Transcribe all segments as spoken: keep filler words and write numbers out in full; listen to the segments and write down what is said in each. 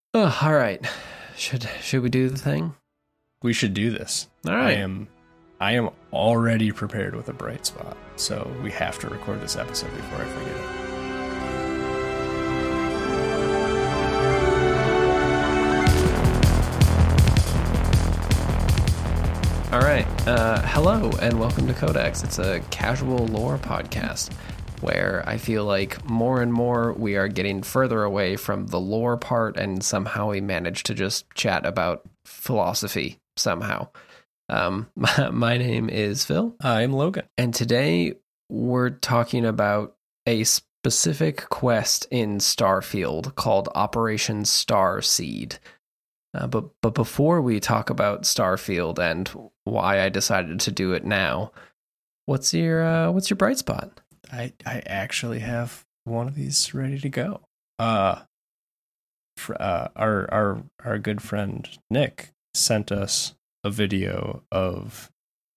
Oh, all right. Should should we do the thing? We should do this. All right. I am I am already prepared with a bright spot, so we have to record this episode before I forget it. All right. Uh, hello and welcome to Codex. It's a casual lore podcast where I feel like more and more we are getting further away from the lore part, and somehow we manage to just chat about philosophy somehow. Um, my, my name is Phil. I'm Logan. And today we're talking about a specific quest in Starfield called Operation Starseed. Uh, but but before we talk about Starfield and why I decided to do it now, what's your uh, what's your bright spot? I, I actually have one of these ready to go. Uh, for, uh, our our our good friend Nick sent us a video of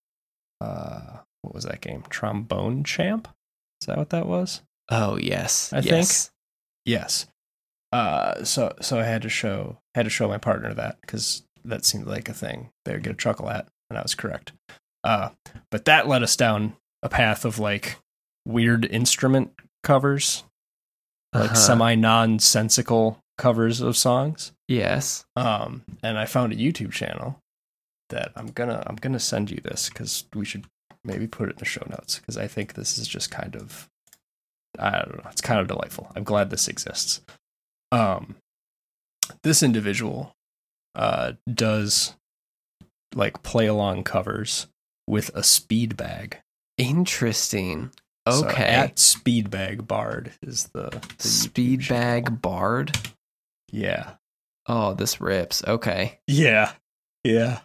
uh, what was that game? Trombone Champ? Is that what that was? Oh yes, I yes. think yes. Uh, so so I had to show had to show my partner that, because that seemed like a thing they would get a chuckle at, and I was correct. Uh, but that led us down a path of like weird instrument covers, like Uh-huh. semi-nonsensical covers of songs. Yes. Um, and I found a YouTube channel that I'm gonna I'm gonna send you this, because we should maybe put it in the show notes, because I think this is just kind of I don't know, it's kind of delightful. I'm glad this exists. Um, this individual uh does like play along covers with a speed bag. Interesting. So Okay. at Speedbag Bard is the, the YouTube channel. Speedbag Bard. Yeah. Oh, this rips. Okay. Yeah. Yeah.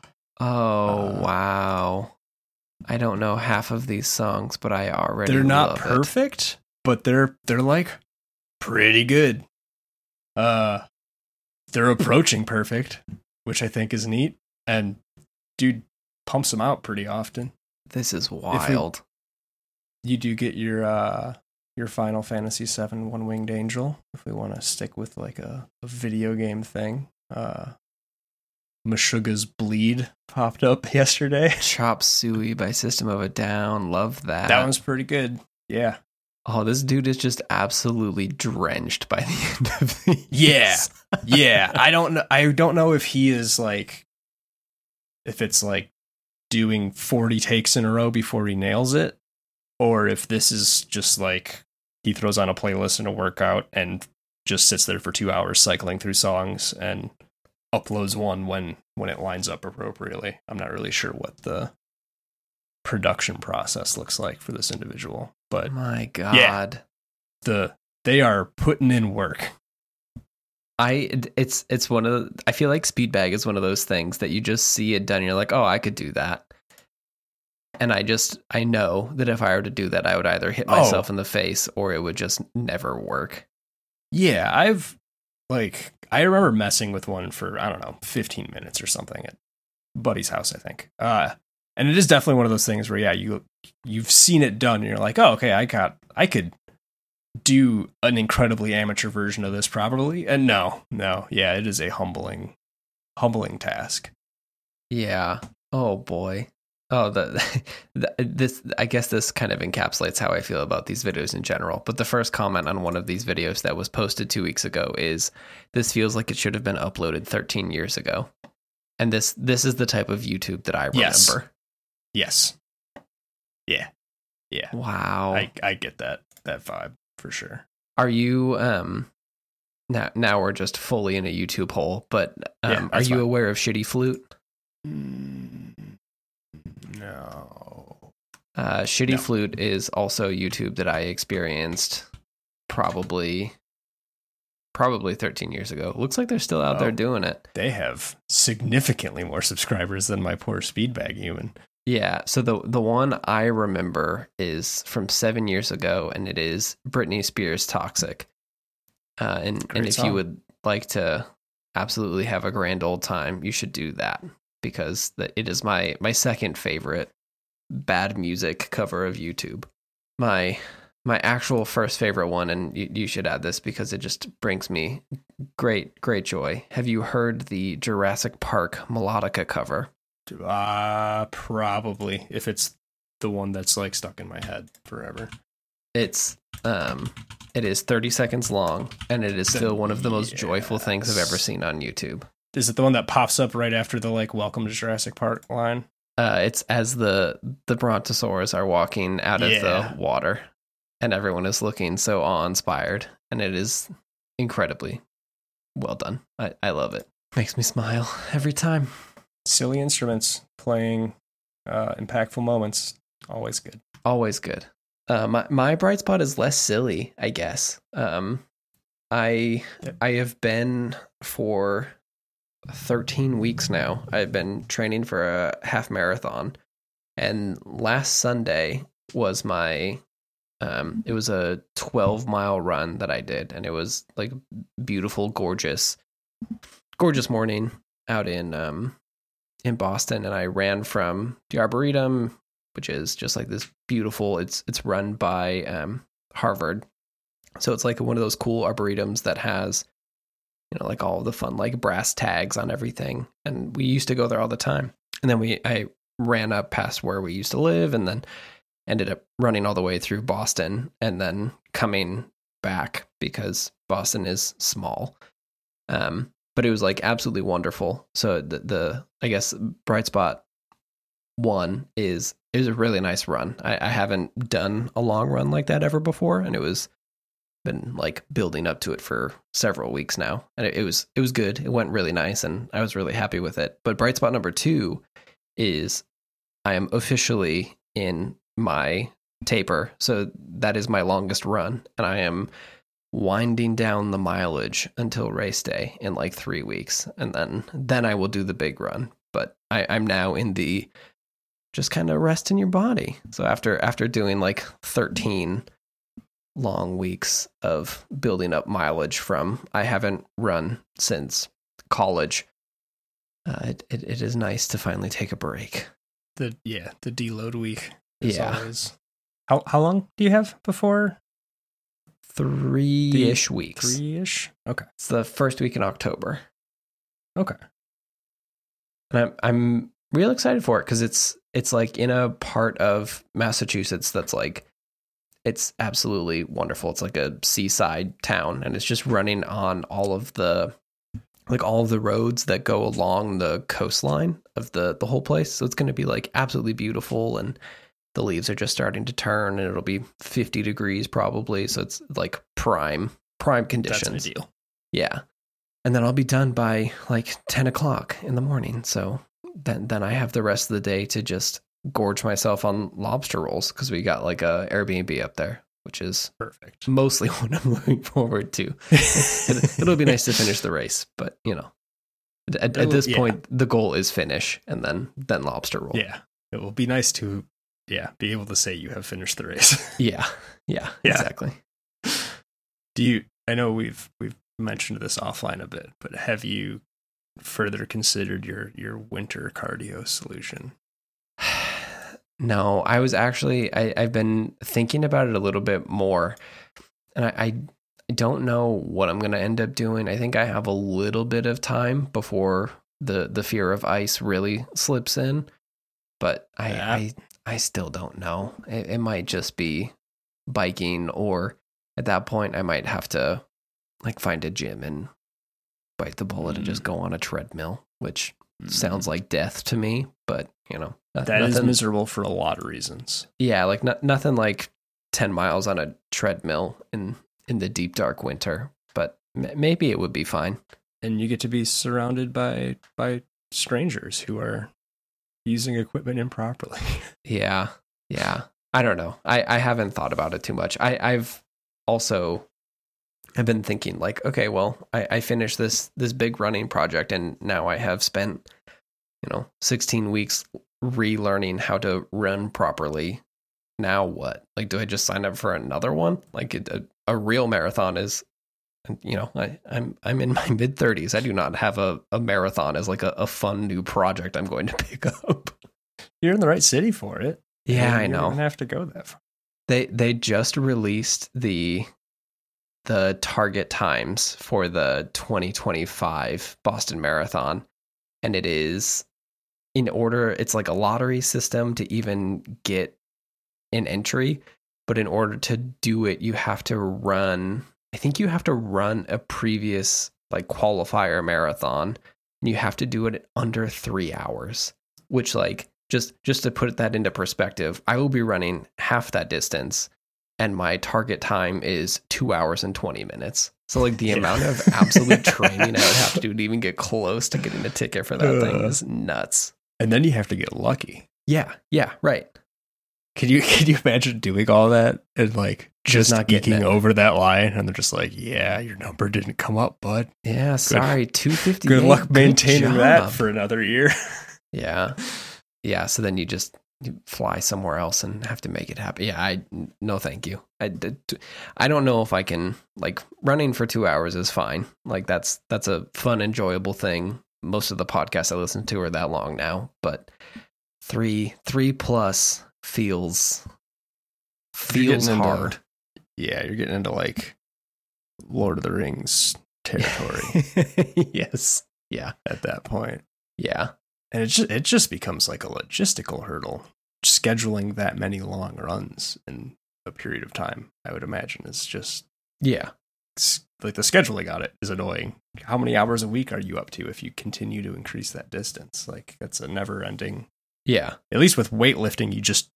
Oh Uh, wow. I don't know half of these songs, but I already They're not love it. perfect, but they're they're like pretty good. Uh they're approaching perfect, which I think is neat. And dude pumps them out pretty often. This is wild. You do get your uh your Final Fantasy seven One Winged Angel, if we want to stick with like a, a video game thing. Uh Meshuggah's Bleed popped up yesterday. Chop Suey by System of a Down. Love that. That one's pretty good. Yeah. Oh, this dude is just absolutely drenched by the end of these. Yeah. Yeah. I don't know I don't know if he is like if it's like doing forty takes in a row before he nails it, or if this is just like he throws on a playlist and a workout and just sits there for two hours cycling through songs and uploads one when when it lines up appropriately. I'm not really sure what the production process looks like for this individual, but My God. the they are putting in work. I it's it's one of the, I feel like Speedbag is one of those things that you just see it done and you're like, oh, I could do that. And I just I know that if I were to do that, I would either hit myself Oh. in the face or it would just never work. Yeah, I've like I remember messing with one for I don't know fifteen minutes or something at buddy's house, I think. Uh, and it is definitely one of those things where yeah, you you've seen it done, and you're like, oh, okay, I got I could do an incredibly amateur version of this probably. And no, no, yeah, it is a humbling, humbling task. Yeah. Oh boy. Oh, the, the this I guess this kind of encapsulates how I feel about these videos in general. But the first comment on one of these videos that was posted two weeks ago is, "This feels like it should have been uploaded thirteen years ago." And this this is the type of YouTube that I remember. Yes. Yes. Yeah. Yeah. Wow. I I get that that vibe for sure. Are you um now now we're just fully in a YouTube hole, but um, Yeah, are that's you fine. aware of Shitty Flute? Mm, no. Uh, Shitty No. Flute is also YouTube that I experienced probably probably thirteen years ago. Looks like they're still out Oh. there doing it. They have significantly more subscribers than my poor Speedbag human. Yeah, so the the one I remember is from seven years ago, and it is Britney Spears' "Toxic." Uh, and Great and if song. you would like to absolutely have a grand old time, you should do that, because the, it is my my second favorite bad music cover of YouTube. My my actual first favorite one, and you, you should add this because it just brings me great, great joy. Have you heard the Jurassic Park Melodica cover? Uh, probably, if it's the one that's like stuck in my head forever. It's um, it is thirty seconds long, and it is still one of the most yes. joyful things I've ever seen on YouTube. Is it the one that pops up right after the like "Welcome to Jurassic Park" line? Uh, it's as the the brontosaurs are walking out of yeah. the water, and everyone is looking so awe-inspired, and it is incredibly well done. I, I love it. Makes me smile every time. Silly instruments playing uh, impactful moments. Always good. Always good. Uh, my my bright spot is less silly, I guess. Um, I yep. I have been for thirteen weeks now. I've been training for a half marathon, and last Sunday was my. Um, it was a twelve mile run that I did, and it was like beautiful, gorgeous, gorgeous morning out in um in Boston, and I ran from the Arboretum, which is just like this beautiful. It's it's run by um, Harvard, so it's like one of those cool arboretums that has, you know, like all the fun like brass tags on everything. And we used to go there all the time. And then we I ran up past where we used to live, and then ended up running all the way through Boston, and then coming back because Boston is small. Um, but it was like absolutely wonderful. So the the I guess bright spot one is it was a really nice run. I, I haven't done a long run like that ever before, and it was been like building up to it for several weeks now, and it, it was it was good. It went really nice, and I was really happy with it. But bright spot number two is I am officially in my taper, so that is my longest run, and I am winding down the mileage until race day in like three weeks, and then then I will do the big run. But I, I'm now in the just kind of rest in your body. So after after doing like thirteen long weeks of building up mileage from I haven't run since college, uh, it, it it is nice to finally take a break. The yeah the deload week. Is yeah. Always... How how long do you have before? Three-ish weeks. Three-ish? Okay. It's the first week in October. Okay. And I'm I'm real excited for it because it's it's like in a part of Massachusetts that's like it's absolutely wonderful. It's like a seaside town, and it's just running on all of the like all of the roads that go along the coastline of the the whole place. So it's going to be like absolutely beautiful, and the leaves are just starting to turn, and it'll be fifty degrees probably. So it's like prime, prime conditions. That's ideal. Yeah. And then I'll be done by like ten o'clock in the morning. So then, then I have the rest of the day to just gorge myself on lobster rolls, because we got like a Airbnb up there, which is perfect. Mostly what I'm looking forward to. it, it'll be nice to finish the race, but you know, at, at this yeah. point, the goal is finish, and then, then lobster roll. Yeah. It will be nice to Yeah, be able to say you have finished the race. yeah, yeah, yeah, exactly. Do you? I know we've we've mentioned this offline a bit, but have you further considered your your winter cardio solution? No, I was actually I, I've been thinking about it a little bit more, and I, I don't know what I'm going to end up doing. I think I have a little bit of time before the the fear of ice really slips in, but I. Yeah. I I still don't know. It, it might just be biking, or at that point I might have to like find a gym and bite the bullet mm. and just go on a treadmill, which mm. sounds like death to me, but you know, that nothing, is miserable for a lot of reasons. Yeah. Like no, nothing like ten miles on a treadmill in, in the deep dark winter, but m- maybe it would be fine. And you get to be surrounded by, by strangers who are using equipment improperly. yeah. Yeah. I don't know. I, I haven't thought about it too much. I, I've also I've been thinking like, okay, well, I, I finished this this big running project, and now I have spent, you know, sixteen weeks relearning how to run properly. Now what? Like, do I just sign up for another one? Like it, a, a real marathon is, you know, I, I'm I'm in my mid thirties. I do not have a, a marathon as like a, a fun new project I'm going to pick up. You're in the right city for it. Yeah, I you know. don't have to go that far. They they just released the the target times for the twenty twenty-five Boston Marathon, and it is in order. It's like a lottery system to even get an entry, but in order to do it, you have to run. I think you have to run a previous like qualifier marathon, and you have to do it under three hours. Which, like, just just to put that into perspective, I will be running half that distance, and my target time is two hours and twenty minutes. So, like, the yeah. amount of absolute training I would have to do to even get close to getting a ticket for that uh, thing is nuts. And then you have to get lucky. Yeah, yeah, right. Can you can you imagine doing all that and, like, just, just not geeking over that line? And they're just like, yeah, your number didn't come up, bud. Yeah, sorry, two fifty-eight. Good luck maintaining good that for another year. Yeah. Yeah. So then you just you fly somewhere else and have to make it happen. Yeah. I, no, thank you. I, I don't know if I can, like, running for two hours is fine. Like, that's, that's a fun, enjoyable thing. Most of the podcasts I listen to are that long now, but three, three plus feels, feels hard. Into, yeah. You're getting into like Lord of the Rings territory. Yes. Yeah. At that point. Yeah. And it just, it just becomes like a logistical hurdle. Scheduling that many long runs in a period of time, I would imagine, is just... Yeah. Like, the scheduling on it is annoying. How many hours a week are you up to if you continue to increase that distance? Like, that's a never-ending... Yeah. At least with weightlifting, you just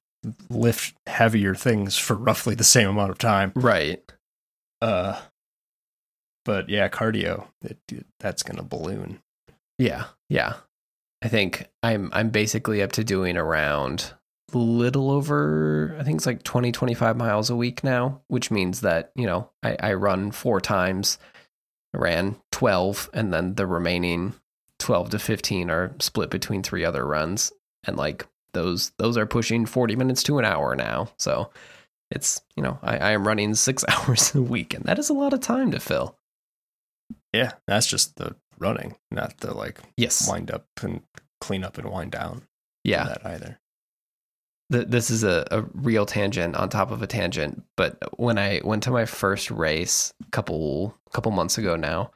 lift heavier things for roughly the same amount of time. Right. Uh, But, yeah, cardio, it, that's going to balloon. Yeah, yeah. I think I'm I'm basically up to doing around a little over, I think it's like twenty, twenty-five miles a week now, which means that, you know, I, I run four times. I ran twelve, and then the remaining twelve to fifteen are split between three other runs. And like those those are pushing forty minutes to an hour now. So it's, you know, I, I am running six hours a week, and that is a lot of time to fill. Yeah, that's just the running, not the like yes. wind up and clean up and wind down. Yeah, that either. The, this is a, a real tangent on top of a tangent, but when I went to my first race a couple couple months ago now,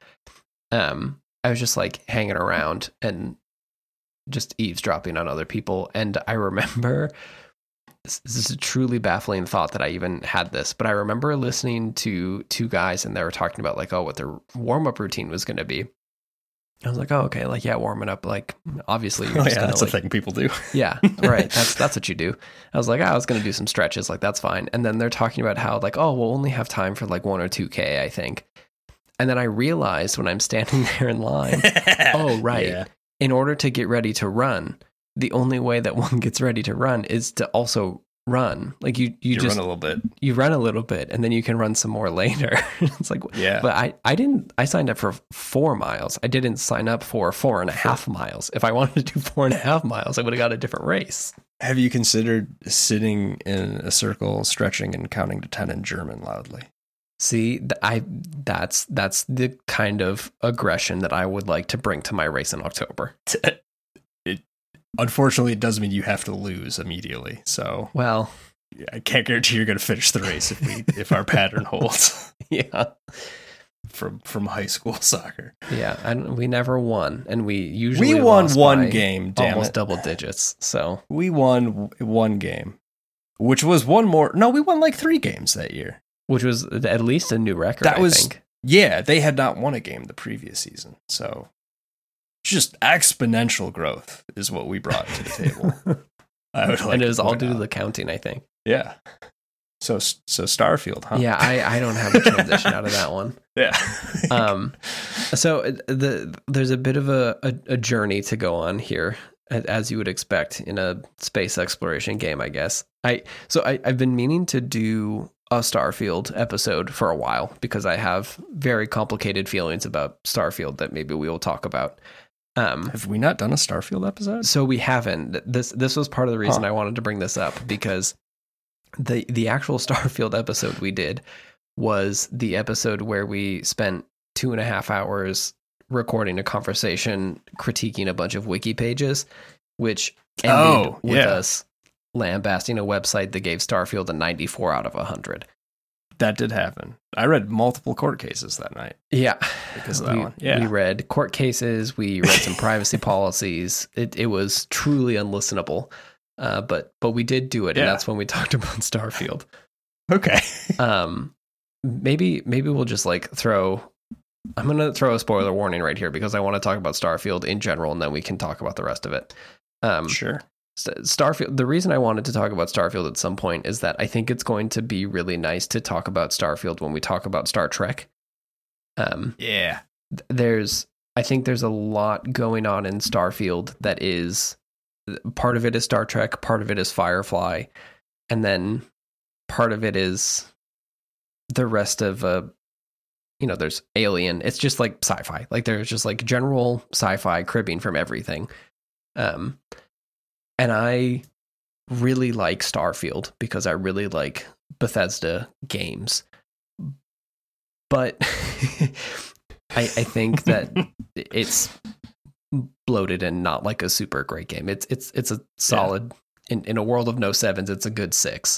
um, I was just like hanging around and just eavesdropping on other people, and I remember this, this is a truly baffling thought that I even had this, but I remember listening to two guys, and they were talking about like, oh, what their warm up routine was going to be. I was like, oh, okay, like, yeah, warming up, like, obviously, you're oh, just yeah, gonna, that's like, a thing people do. Yeah, right. That's that's what you do. I was like, oh, I was going to do some stretches, like, that's fine. And then they're talking about how, like, oh, we'll only have time for, like, one or two K, I think. And then I realized when I'm standing there in line, oh, right, yeah. In order to get ready to run, the only way that one gets ready to run is to also run. Like, you, you, you just run a little bit. You run a little bit, and then you can run some more later. It's like, yeah. But I, I didn't, I signed up for four miles. I didn't sign up for four and a half miles. If I wanted to do four and a half miles, I would have got a different race. Have you considered sitting in a circle, stretching and counting to ten in German loudly? See, I that's that's the kind of aggression that I would like to bring to my race in October. It, unfortunately, it does mean you have to lose immediately. So, well, I can't guarantee you're going to finish the race if we if our pattern holds. Yeah, from from high school soccer. Yeah, and we never won, and we usually we won lost one by game, damn almost it. double digits. So we won one game, which was one more. No, we won like three games that year. Which was at least a new record, that I was, think. Yeah, they had not won a game the previous season. So just exponential growth is what we brought to the table. I would like and it was all due out. to the counting, I think. Yeah. So so Starfield, huh? Yeah, I, I don't have a transition out of that one. Yeah. um. So the there's a bit of a, a, a journey to go on here, as you would expect in a space exploration game, I guess. I so I, I've been meaning to do a Starfield episode for a while because I have very complicated feelings about Starfield that maybe we will talk about. Um, have we not done a Starfield episode? So we haven't. This this was part of the reason huh. I wanted to bring this up, because the the actual Starfield episode we did was the episode where we spent two and a half hours recording a conversation critiquing a bunch of wiki pages, which ended oh, with yeah. us lambasting a website that gave Starfield a ninety-four out of one hundred. That did happen. I read multiple court cases that night. Yeah. Because of that we, one. Yeah. We read court cases. We read some privacy policies. It it was truly unlistenable. Uh, but but we did do it, yeah. And that's when we talked about Starfield. Okay. um, maybe maybe we'll just like throw. I'm gonna throw a spoiler warning right here because I want to talk about Starfield in general, and then we can talk about the rest of it. Um, sure. Starfield. The reason I wanted to talk about Starfield at some point is that I think it's going to be really nice to talk about Starfield when we talk about Star Trek. Um, yeah. There's, I think there's a lot going on in Starfield that is, part of it is Star Trek, part of it is Firefly, and then part of it is the rest of, uh, you know, there's Alien. It's just like sci-fi. Like there's just like general sci-fi cribbing from everything. Um, And I really like Starfield because I really like Bethesda games. But I, I think that it's bloated and not like a super great game. It's it's it's a solid, yeah. in, in a world of no sevens, it's a good six.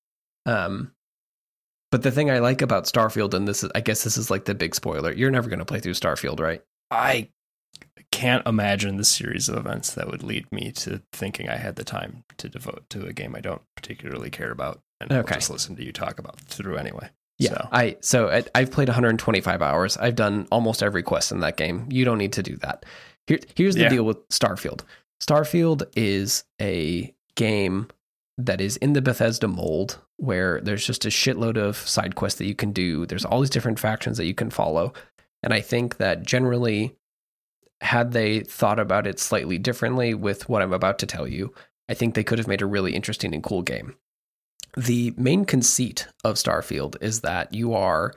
Um, but the thing I like about Starfield, and this is, I guess this is like the big spoiler, you're never going to play through Starfield, right? I can't imagine the series of events that would lead me to thinking I had the time to devote to a game I don't particularly care about, and okay. I'll just listen to you talk about it through anyway. Yeah, so. I so I, I've played one hundred twenty-five hours. I've done almost every quest in that game. You don't need to do that. Here, here's the yeah. deal with Starfield. Starfield is a game that is in the Bethesda mold, where there's just a shitload of side quests that you can do. There's all these different factions that you can follow, and I think that generally, had they thought about it slightly differently with what I'm about to tell you, I think they could have made a really interesting and cool game. The main conceit of Starfield is that you are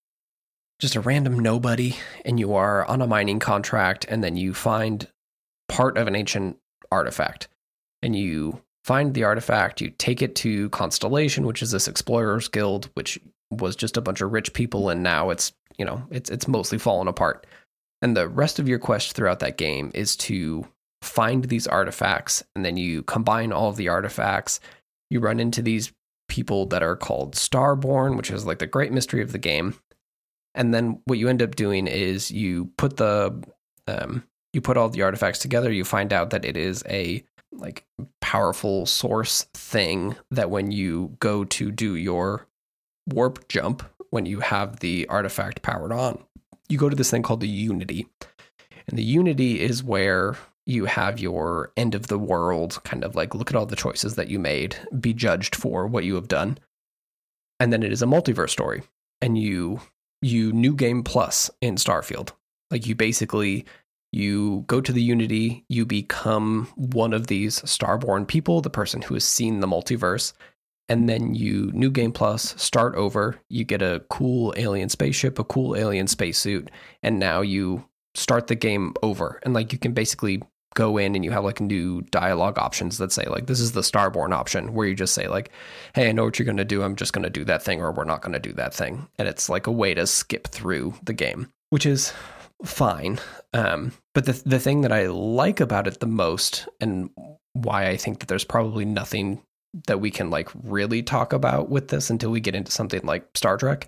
just a random nobody and you are on a mining contract, and then you find part of an ancient artifact. And you find the artifact, you take it to Constellation, which is this explorers guild, which was just a bunch of rich people, and now it's, you know, it's it's mostly fallen apart. And the rest of your quest throughout that game is to find these artifacts, and then you combine all of the artifacts. You run into these people that are called Starborn, which is like the great mystery of the game. And then what you end up doing is you put the um, you put all the artifacts together. You find out that it is a like powerful source thing that when you go to do your warp jump, when you have the artifact powered on, you go to this thing called the Unity. And the Unity is where you have your end of the world, kind of like look at all the choices that you made, be judged for what you have done. And then it is a multiverse story. And you you new game plus in Starfield. Like you basically, you go to the Unity, you become one of these Starborn people, the person who has seen the multiverse. And then you, New Game Plus, start over. You get a cool alien spaceship, a cool alien spacesuit, and now you start the game over. And like you can basically go in and you have like new dialogue options that say like, this is the Starborn option, where you just say like, hey, I know what you're going to do. I'm just going to do that thing, or we're not going to do that thing. And it's like a way to skip through the game, which is fine. Um, but the the thing that I like about it the most, and why I think that there's probably nothing that we can like really talk about with this until we get into something like Star Trek,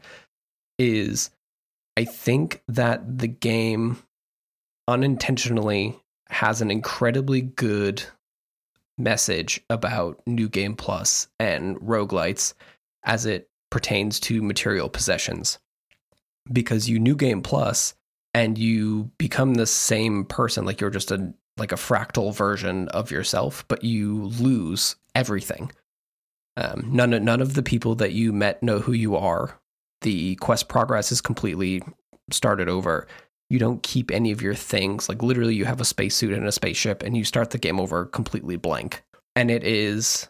is I think that the game unintentionally has an incredibly good message about New Game Plus and roguelites as it pertains to material possessions. Because you New Game Plus and you become the same person, like you're just a like a fractal version of yourself, but you lose everything. Um, none, none of the people that you met know who you are. The quest progress is completely started over. You don't keep any of your things. Like literally you have a spacesuit and a spaceship, and you start the game over completely blank. And it is,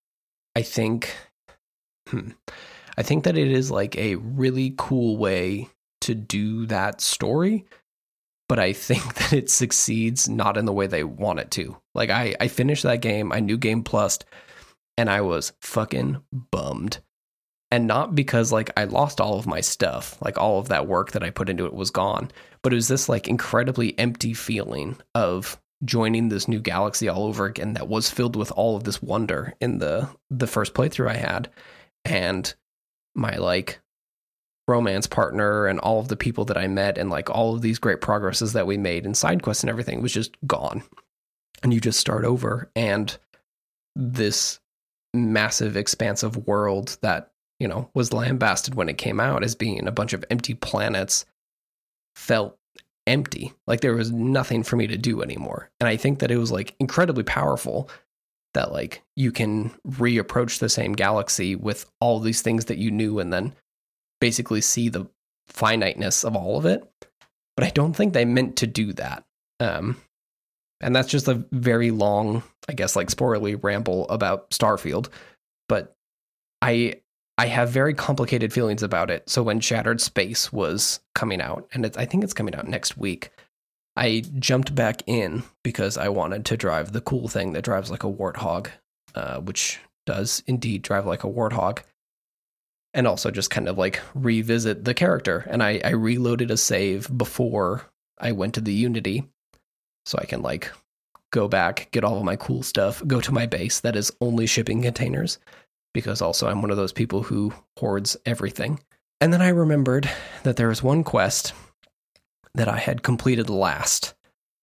I think, hmm, I think that it is like a really cool way to do that story. But I think that it succeeds not in the way they want it to. Like I, I finished that game, I knew Game Plused, and I was fucking bummed. And not because like I lost all of my stuff, like all of that work that I put into it was gone, but it was this like incredibly empty feeling of joining this new galaxy all over again that was filled with all of this wonder in the the first playthrough I had. And my like romance partner and all of the people that I met and like all of these great progresses that we made and side quests and everything was just gone. And you just start over, and this massive expansive world that, you know, was lambasted when it came out as being a bunch of empty planets felt empty. Like there was nothing for me to do anymore. And I think that it was like incredibly powerful that like you can reapproach the same galaxy with all these things that you knew and then basically see the finiteness of all of it. But I don't think they meant to do that. Um, and that's just a very long, I guess, like spoilerly ramble about Starfield. But I I have very complicated feelings about it. So when Shattered Space was coming out, and it's, I think it's coming out next week, I jumped back in because I wanted to drive the cool thing that drives like a warthog, uh, which does indeed drive like a warthog. And also just kind of like revisit the character. And I, I reloaded a save before I went to the Unity, so I can like go back, get all of my cool stuff, go to my base that is only shipping containers, because also I'm one of those people who hoards everything. And then I remembered that there was one quest that I had completed last,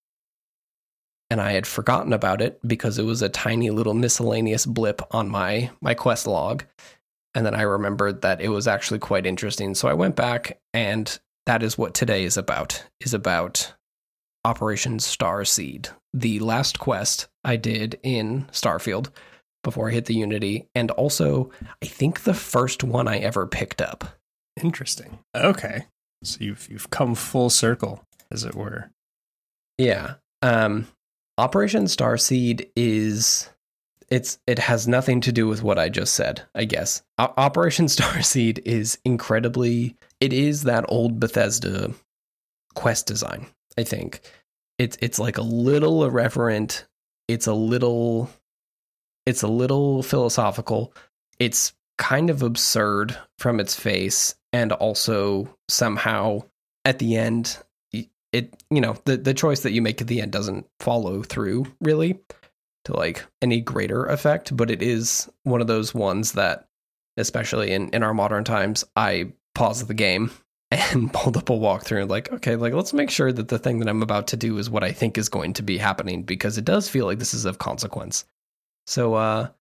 and I had forgotten about it because it was a tiny little miscellaneous blip on my, my quest log. And then I remembered that it was actually quite interesting. So I went back, and that is what today is about, is about Operation Starseed, the last quest I did in Starfield before I hit the Unity, and also I think the first one I ever picked up. Interesting. Okay. So you've you've come full circle, as it were. Yeah. Um, Operation Starseed is... It's it has nothing to do with what I just said, I guess. O- Operation Starseed is incredibly... It is that old Bethesda quest design, I think. It's it's like a little irreverent. It's a little... It's a little philosophical. It's kind of absurd from its face, and also somehow at the end, it you know, the, the choice that you make at the end doesn't follow through, really, to like any greater effect, but it is one of those ones that, especially in, in our modern times, I pause the game and pulled up a walkthrough and like, okay, like let's make sure that the thing that I'm about to do is what I think is going to be happening, because it does feel like this is of consequence. So, uh,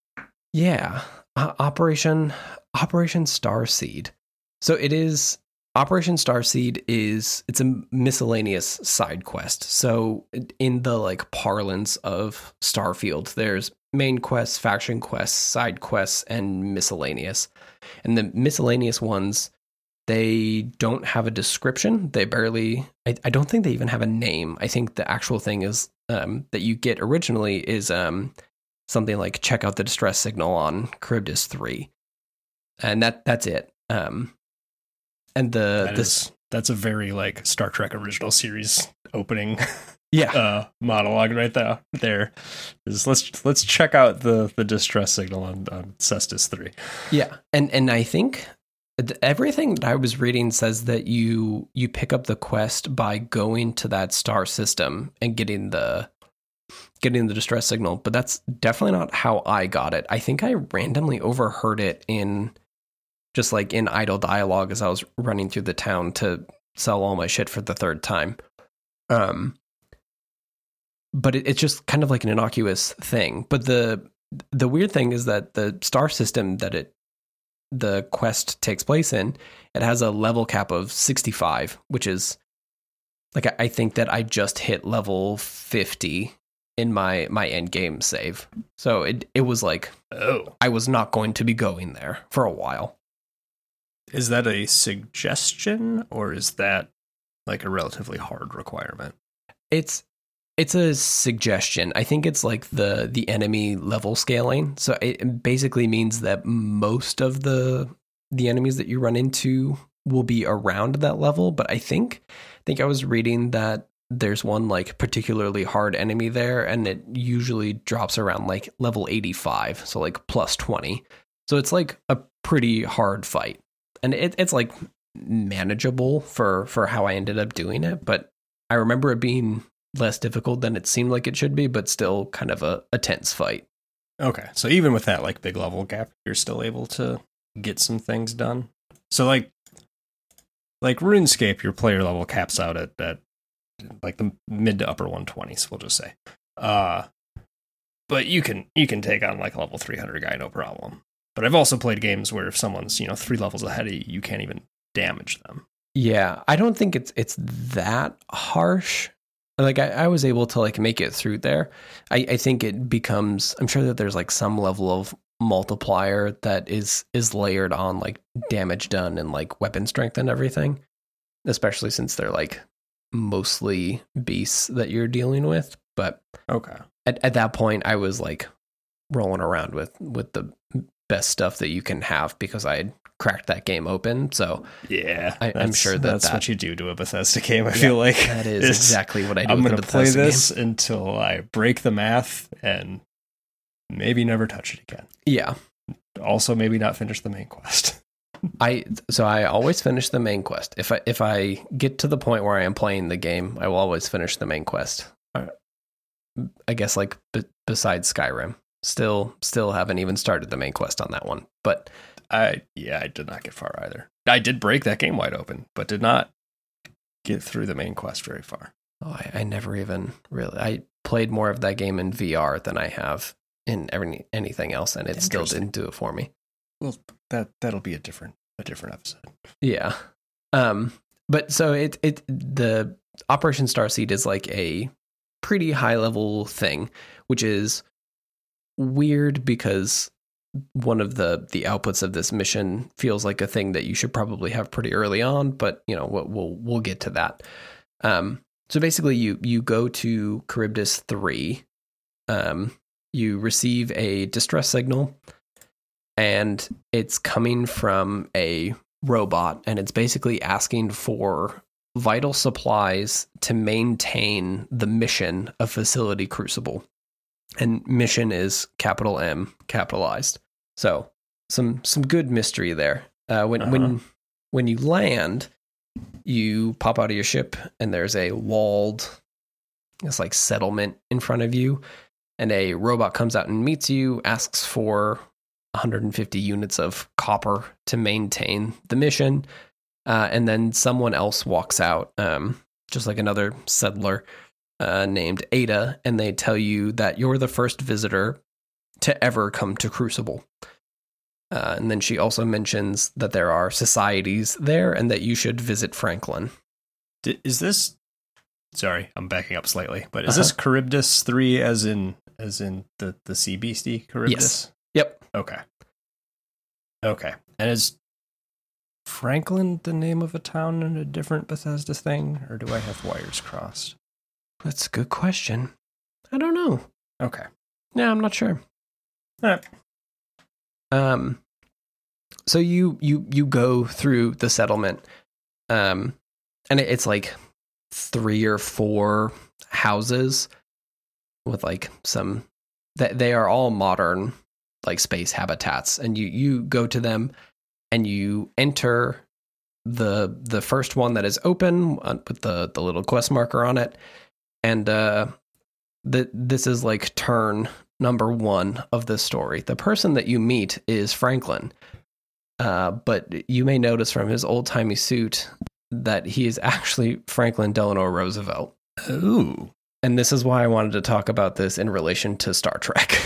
yeah, uh, Operation Operation Starseed. So it is Operation Starseed is it's a miscellaneous side quest. So in the like parlance of Starfield, there's main quests, faction quests, side quests, and miscellaneous. And the miscellaneous ones, they don't have a description. They barely, I, I don't think they even have a name. I think the actual thing is um, that you get originally is um, something like check out the distress signal on Charybdis three. And that that's it. Um, and the that this is, that's a very like Star Trek original series opening yeah uh, monologue right there. There is let's let's check out the the distress signal on, on Cestus three. Yeah, and and I think everything that I was reading says that you you pick up the quest by going to that star system and getting the getting the distress signal, but that's definitely not how I got it. I think I randomly overheard it in just like in idle dialogue as I was running through the town to sell all my shit for the third time. Um, but it, it's just kind of like an innocuous thing. But the the weird thing is that the star system that it the quest takes place in, it has a level cap of sixty-five, which is like I, I think that I just hit level fifty in my my end game save. So it it was like, oh, I was not going to be going there for a while. Is that a suggestion, or is that like a relatively hard requirement? It's it's a suggestion. I think it's like the the enemy level scaling. So it basically means that most of the the enemies that you run into will be around that level. But I think I think I was reading that there's one like particularly hard enemy there, and it usually drops around like level eighty-five, so like plus twenty. So it's like a pretty hard fight. And it, it's like manageable for, for how I ended up doing it. But I remember it being less difficult than it seemed like it should be, but still kind of a, a tense fight. Okay, so even with that like big level gap, you're still able to get some things done. So like like RuneScape, your player level caps out at, at like the mid to upper one twenties, we'll just say. Uh but you can you can take on like a level three hundred guy, no problem. But I've also played games where if someone's, you know, three levels ahead of you, you can't even damage them. Yeah, I don't think it's it's that harsh. Like I, I was able to like make it through there. I, I think it becomes, I'm sure that there's like some level of multiplier that is is layered on like damage done and like weapon strength and everything, especially since they're like mostly beasts that you're dealing with. But okay, at, at that point I was like rolling around with with the best stuff that you can have because I had cracked that game open. So yeah, I, I'm sure that that's that, what you do to a Bethesda game. I yeah, feel like that is exactly what I do. I'm going to play this game until I break the math and maybe never touch it again. Yeah. Also, maybe not finish the main quest. I so I always finish the main quest. If I if I get to the point where I am playing the game, I will always finish the main quest. I guess like b- besides Skyrim, still still haven't even started the main quest on that one. But I yeah, I did not get far either. I did break that game wide open, but did not get through the main quest very far. Oh, I, I never even really. I played more of that game in V R than I have in every, anything else, and it still didn't do it for me. Well, that that'll be a different a different episode. Yeah. Um. But so it it the Operation Starseed is like a pretty high level thing, which is weird because one of the the outputs of this mission feels like a thing that you should probably have pretty early on, but you know we'll we'll, we'll get to that. Um, so basically, you you go to Charybdis three, um, you receive a distress signal, and it's coming from a robot, and it's basically asking for vital supplies to maintain the mission of Facility Crucible. And mission is capital M capitalized. So some some good mystery there. Uh, when uh-huh. when when you land, you pop out of your ship and there's a walled, it's like settlement in front of you, and a robot comes out and meets you, asks for one hundred fifty units of copper to maintain the mission, uh, and then someone else walks out, um, just like another settler. Uh, named Ada, and they tell you that you're the first visitor to ever come to Crucible. Uh, and then she also mentions that there are societies there and that you should visit Franklin. Is this... Sorry, I'm backing up slightly, but is uh-huh. this Charybdis three as in as in the, the sea beastie Charybdis? Yes. Yep. Okay. Okay. And is Franklin the name of a town in a different Bethesda thing, or do I have wires crossed? That's a good question. I don't know. Okay. Yeah, I'm not sure. All right. Um, so you you you go through the settlement, um, and it's like three or four houses with like some that they are all modern like space habitats, and you you go to them and you enter the the first one that is open with the the little quest marker on it. And uh, the, this is like turn number one of this story. The person that you meet is Franklin, uh, but you may notice from his old-timey suit that he is actually Franklin Delano Roosevelt. Ooh. And this is why I wanted to talk about this in relation to Star Trek.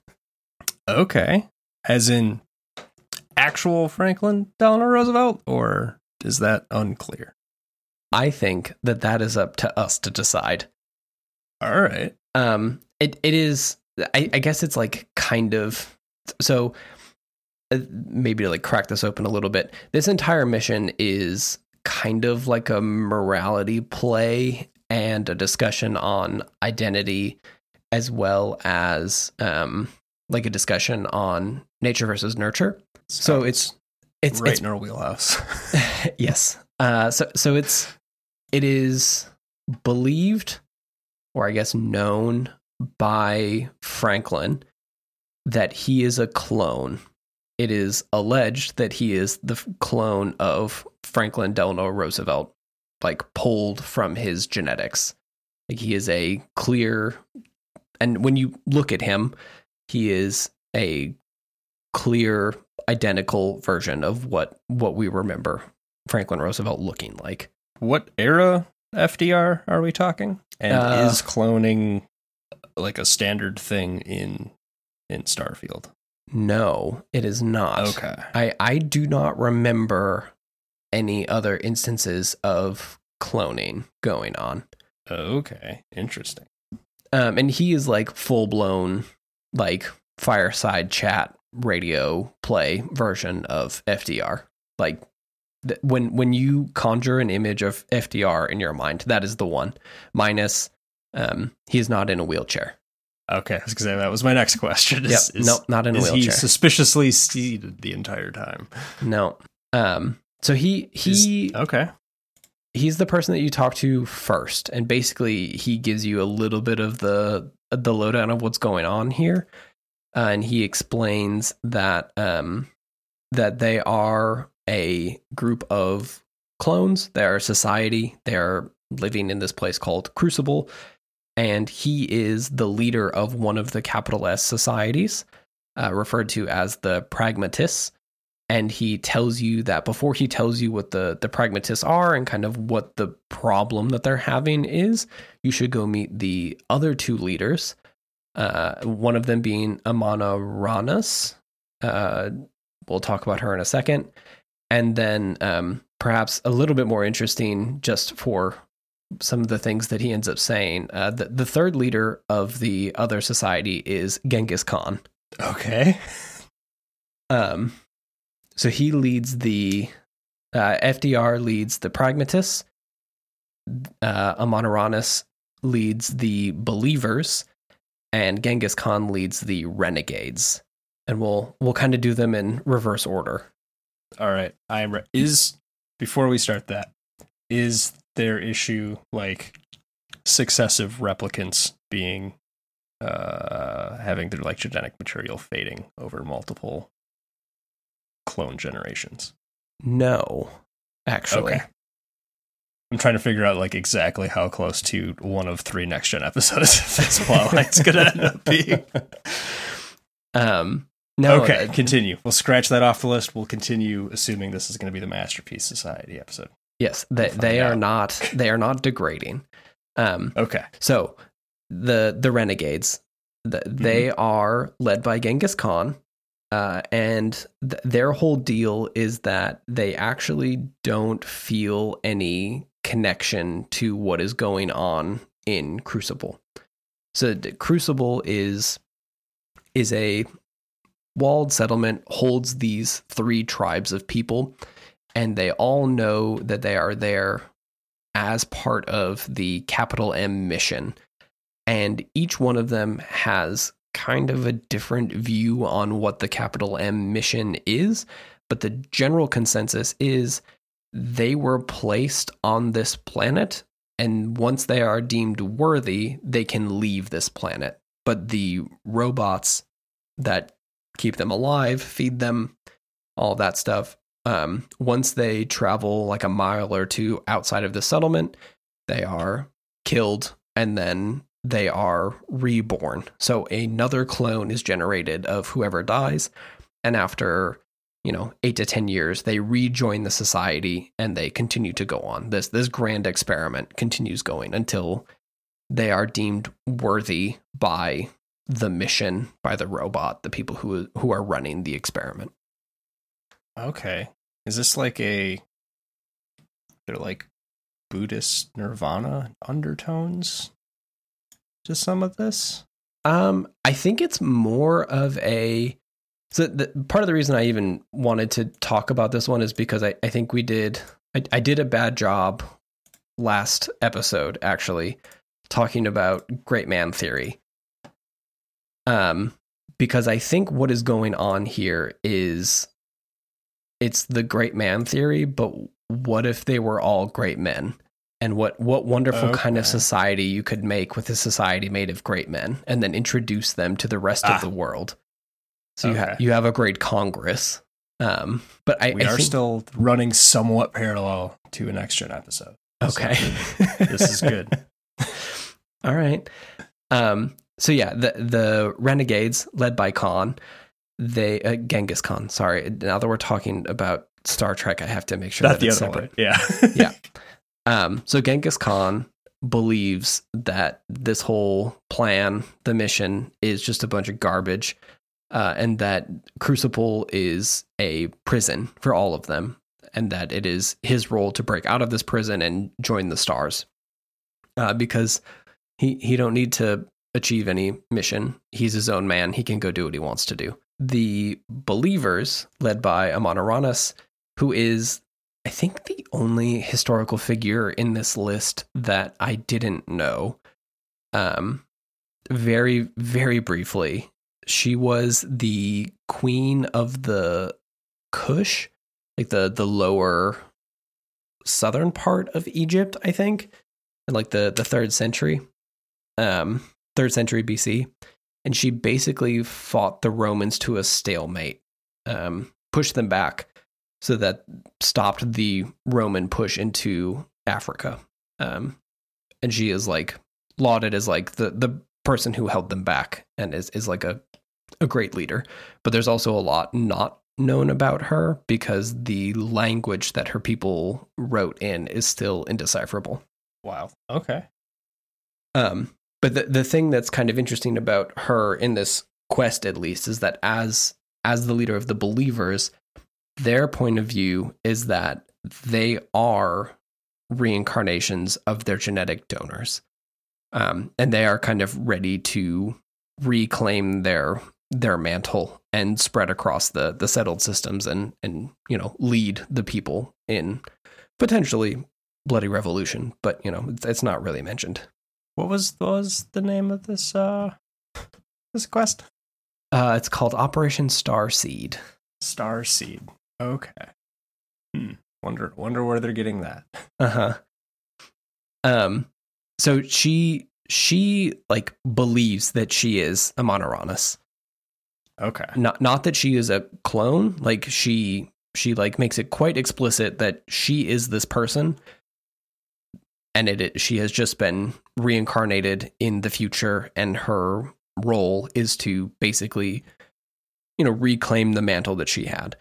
Okay. As in actual Franklin Delano Roosevelt, or is that unclear? I think that that is up to us to decide. All right. Um, it it is. I, I guess it's like kind of so. Uh, maybe to like crack this open a little bit. This entire mission is kind of like a morality play and a discussion on identity, as well as um like a discussion on nature versus nurture. So, so it's it's right it's, in our wheelhouse. Yes. Uh. So so it's it is believed, or I guess known by Franklin, that he is a clone. It is alleged that he is the clone of Franklin Delano Roosevelt, like pulled from his genetics. Like he is a clear, and when you look at him, he is a clear, identical version of what what we remember Franklin Roosevelt looking like. What era F D R are we talking? And uh, is cloning like a standard thing in in Starfield? No, it is not. Okay. I, I do not remember any other instances of cloning going on. Okay, interesting. Um, and he is like full blown, like fireside chat radio play version of F D R. Like th- when when you conjure an image of F D R in your mind, that is the one. Minus, um, he is not in a wheelchair. Okay, I was gonna say that was my next question. Is, yep. is, nope, not in a is wheelchair. Is he suspiciously seated the entire time? No. Um. So he he is, okay. He's the person that you talk to first, and basically he gives you a little bit of the the lowdown of what's going on here, uh, and he explains that um that they are a group of clones. They are a society. They are living in this place called Crucible. And he is the leader of one of the capital S societies, uh, referred to as the Pragmatists. And he tells you that before he tells you what the, the Pragmatists are and kind of what the problem that they're having is, you should go meet the other two leaders, uh, one of them being Amana Ranas. Uh, we'll talk about her in a second. And then um, perhaps a little bit more interesting just for some of the things that he ends up saying. Uh, the, the third leader of the other society is Genghis Khan. Okay. Um, so he leads the, uh, F D R leads the Pragmatists. Uh, Amonaranis leads the Believers, and Genghis Khan leads the Renegades. And we'll, we'll kind of do them in reverse order. All right. I'm re- is, before we start that, is their issue like successive replicants being uh having their like genetic material fading over multiple clone generations? No, actually. Okay. I'm trying to figure out like exactly how close to one of three next gen episodes this plotline's gonna end up being. Um no Okay, uh, continue. We'll scratch that off the list. We'll continue assuming this is gonna be the Masterpiece Society episode. Yes, they we'll they are out. not they are not degrading. Um, okay, so the the Renegades, the, mm-hmm. they are led by Genghis Khan, uh, and th- their whole deal is that they actually don't feel any connection to what is going on in Crucible. So the Crucible is is a walled settlement, holds these three tribes of people. And they all know that they are there as part of the Capital M mission. And each one of them has kind of a different view on what the Capital M mission is. But the general consensus is they were placed on this planet. And once they are deemed worthy, they can leave this planet. But the robots that keep them alive, feed them, all that stuff, Um, once they travel like a mile or two outside of the settlement, they are killed and then they are reborn. So another clone is generated of whoever dies. And after, you know, eight to ten years, they rejoin the society and they continue to go on. This, this grand experiment continues going until they are deemed worthy by the mission, by the robot, the people who who are running the experiment. Okay. Is this like a, they're like Buddhist nirvana undertones to some of this? Um, I think it's more of a, so the, part of the reason I even wanted to talk about this one is because I, I think we did, I, I did a bad job last episode, actually, talking about great man theory. Um, because I think what is going on here is, it's the great man theory, but what if they were all great men? And what, what wonderful okay. kind of society you could make with a society made of great men and then introduce them to the rest ah. of the world. So okay. you, ha- you have a great Congress. Um, but I, we I are think... still running somewhat parallel to a next gen episode. Okay. So this is good. All right. Um, so yeah, the the renegades led by Khan, they uh, Genghis Khan. Sorry, now that we're talking about Star Trek, I have to make sure Not that the it's other separate. one. Yeah. Yeah. Um, so Genghis Khan believes that this whole plan, the mission, is just a bunch of garbage, uh, and that Crucible is a prison for all of them, and that it is his role to break out of this prison and join the stars. Uh, because he, he don't need to achieve any mission. He's his own man. He can go do what he wants to do. The believers, led by Amon Aranas, who is, I think, the only historical figure in this list that I didn't know. Um, very, very briefly, she was the queen of the Kush, like the, the lower southern part of Egypt, I think, in like the, the third century, um, third century B C. And she basically fought the Romans to a stalemate, um, pushed them back, so that stopped the Roman push into Africa. Um, and she is like lauded as like the, the person who held them back and is, is like a, a great leader. But there's also a lot not known about her because the language that her people wrote in is still indecipherable. Wow. Okay. Um, but the, the thing that's kind of interesting about her in this quest, at least, is that as as the leader of the believers, their point of view is that they are reincarnations of their genetic donors. Um, and they are kind of ready to reclaim their their mantle and spread across the the settled systems and, and you know, lead the people in potentially bloody revolution. But, you know, it's, it's not really mentioned. What was what was the name of this uh this quest? Uh, it's called Operation Starseed. Starseed. Okay. Hmm. Wonder wonder where they're getting that. Uh-huh. Um so she she like believes that she is Amon Aranas. Okay. Not not that she is a clone, like she she like makes it quite explicit that she is this person, and it, it she has just been reincarnated in the future, and her role is to basically, you know, reclaim the mantle that she had.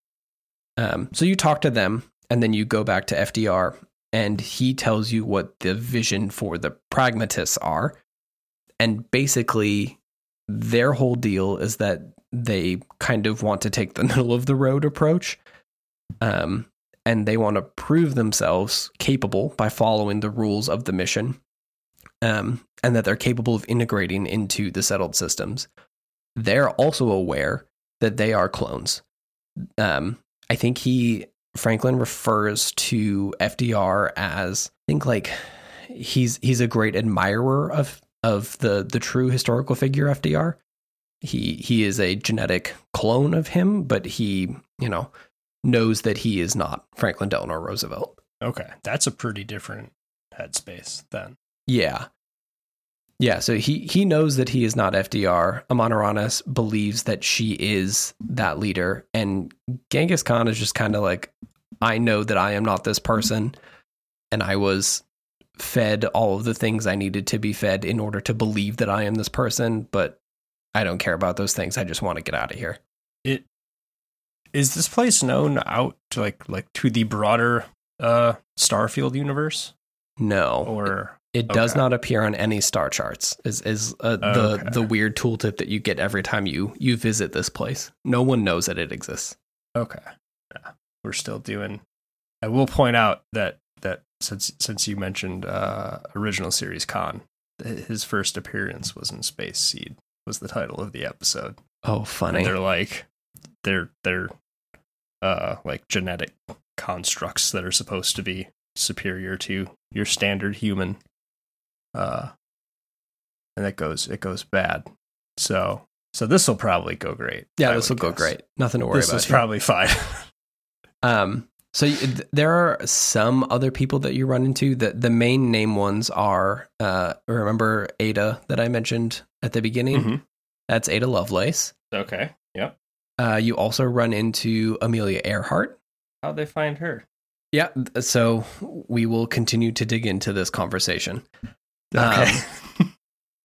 Um, so you talk to them, and then you go back to F D R, and he tells you what the vision for the pragmatists are. And basically, their whole deal is that they kind of want to take the middle of the road approach. Um, and they want to prove themselves capable by following the rules of the mission. Um, and that they're capable of integrating into the settled systems. They're also aware that they are clones. Um, I think he, Franklin, refers to F D R as, I think like he's he's a great admirer of of the the true historical figure F D R. He he is a genetic clone of him, but he, you know, knows that he is not Franklin Delano Roosevelt. Okay, that's a pretty different headspace then. Yeah. Yeah, so he, he knows that he is not F D R. Amon Aranas believes that she is that leader. And Genghis Khan is just kind of like, I know that I am not this person. And I was fed all of the things I needed to be fed in order to believe that I am this person. But I don't care about those things. I just want to get out of here. It is this place known out to like like to the broader uh, Starfield universe? No. Or... It does okay. not appear on any star charts. Is is uh, the okay. the weird tooltip that you get every time you you visit this place. No one knows that it exists. Okay, yeah, we're still doing. I will point out that that since since you mentioned uh, original series Khan, his first appearance was in Space Seed. Was the title of the episode. Oh, funny. And they're like they're they're uh like genetic constructs that are supposed to be superior to your standard human. Uh, and it goes it goes bad. So so this will probably go great. Yeah, this will go great. Nothing to worry this about. This is here. probably fine. um, so you, th- there are some other people that you run into. The the main name ones are uh, remember Ada that I mentioned at the beginning. Mm-hmm. That's Ada Lovelace. Okay. Yep. Uh, you also run into Amelia Earhart. How'd they find her? Yeah. So we will continue to dig into this conversation. Okay. Um,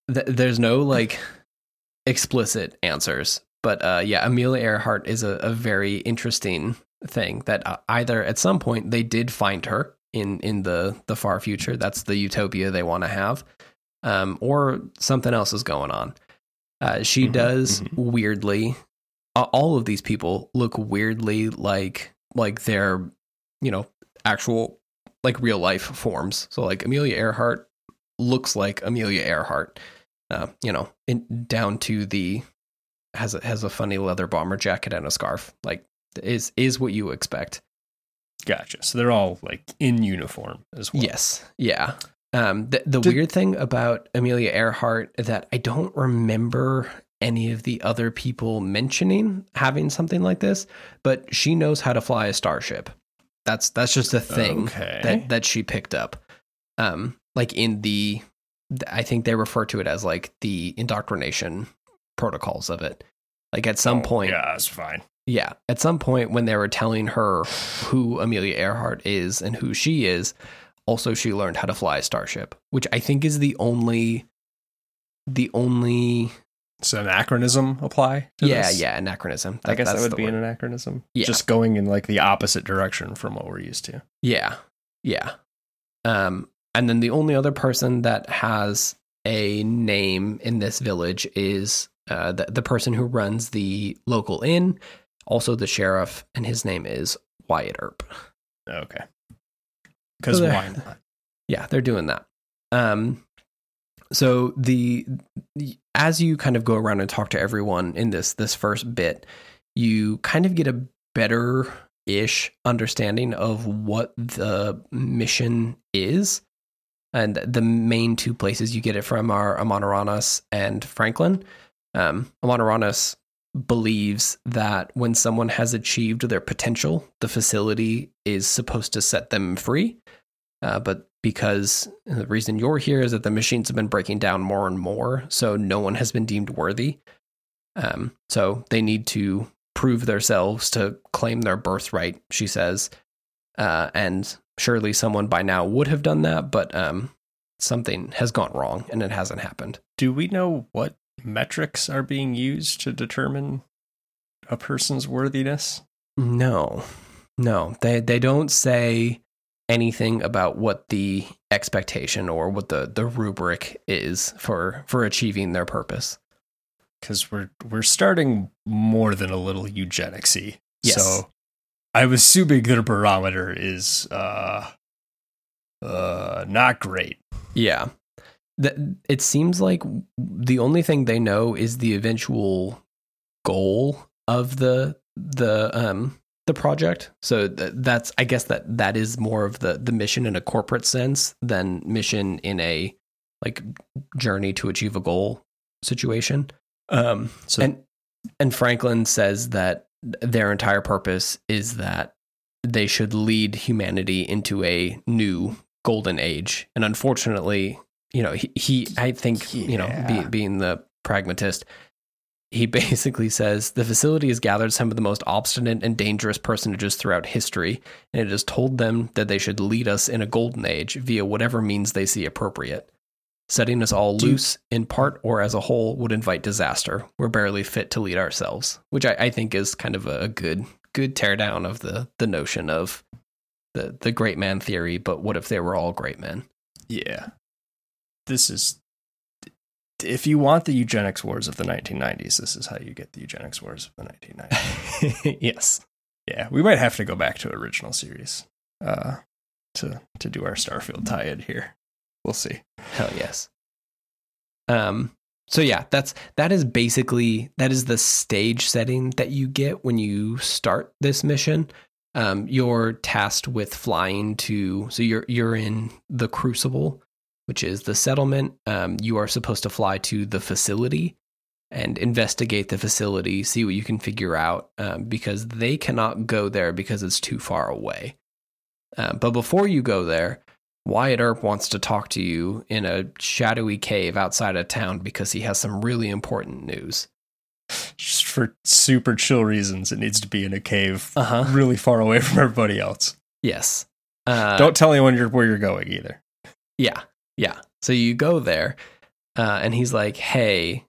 th- there's no like explicit answers, but uh, yeah, Amelia Earhart is a, a very interesting thing that uh, either at some point they did find her in in the the far future. That's the utopia they want to have, um, or something else is going on. Uh, she Mhm, does mhm. weirdly. Uh, all of these people look weirdly like like they're, you know, actual like real life forms. So like Amelia Earhart looks like Amelia Earhart, uh, you know, in, down to the has a has a funny leather bomber jacket and a scarf. Like is is what you expect. Gotcha. So they're all like in uniform as well. Yes, yeah. Um, the the Did- weird thing about Amelia Earhart that I don't remember any of the other people mentioning having something like this, but she knows how to fly a starship. That's that's just a thing Okay. that that she picked up. Um, like in the, I think they refer to it as like the indoctrination protocols of it. Like at some Oh, point, yeah, that's fine. yeah, at some point when they were telling her who Amelia Earhart is and who she is, also she learned how to fly a starship, which I think is the only, the only. Does anachronism apply to Yeah, this? yeah, anachronism. I guess that that's would the be word. an anachronism. Yeah. Just going in like the opposite direction from what we're used to. Yeah, yeah. Um, and then the only other person that has a name in this village is uh, the, the person who runs the local inn, also the sheriff, and his name is Wyatt Earp. Okay. Because So why they're- not? Yeah, they're doing that. Um, so the, the as you kind of go around and talk to everyone in this this first bit, you kind of get a better ish understanding of what the mission is. And the main two places you get it from are Amonaranas and Franklin. Um, Amonaranas believes that when someone has achieved their potential, the facility is supposed to set them free. Uh, but because the reason you're here is that the machines have been breaking down more and more, so no one has been deemed worthy. Um, so they need to prove themselves to claim their birthright, she says. Uh, and surely someone by now would have done that, but um, something has gone wrong and it hasn't happened. Do we know what metrics are being used to determine a person's worthiness? No, no, they they don't say anything about what the expectation or what the, the rubric is for for achieving their purpose. Because we're we're starting more than a little eugenicsy. Yes. So I'm assuming their barometer is uh uh not great. Yeah. The, it seems like the only thing they know is the eventual goal of the the um the project. So th- that's I guess that that is more of the the mission in a corporate sense than mission in a like journey to achieve a goal situation. Um So and and Franklin says that their entire purpose is that they should lead humanity into a new golden age. And unfortunately, you know, he, he I think, you know, be, Yeah. being the pragmatist, he basically says the facility has gathered some of the most obstinate and dangerous personages throughout history, and it has told them that they should lead us in a golden age via whatever means they see appropriate. Setting us all Do you- loose, in part or as a whole, would invite disaster. We're barely fit to lead ourselves, which I, I think is kind of a good good teardown of the the notion of the the great man theory. But what if they were all great men? yeah. This is if you want the eugenics wars of the nineteen nineties, this is how you get the eugenics wars of the nineteen nineties. Yes. Yeah, we might have to go back to original series uh, to to do our Starfield tie-in here. We'll see. Hell yes. Um. So yeah, that's that is basically that is the stage setting that you get when you start this mission. Um, you're tasked with flying to. So you're you're in the Crucible, which is the settlement. Um, you are supposed to fly to the facility and investigate the facility, see what you can figure out, um, because they cannot go there because it's too far away. Uh, but before you go there, Wyatt Earp wants to talk to you in a shadowy cave outside of town because he has some really important news. Just for super chill reasons, it needs to be in a cave Uh-huh. really far away from everybody else. Yes. Uh, Don't tell anyone you're, where you're going either. Yeah. Yeah. So you go there. uh, and he's like, "Hey,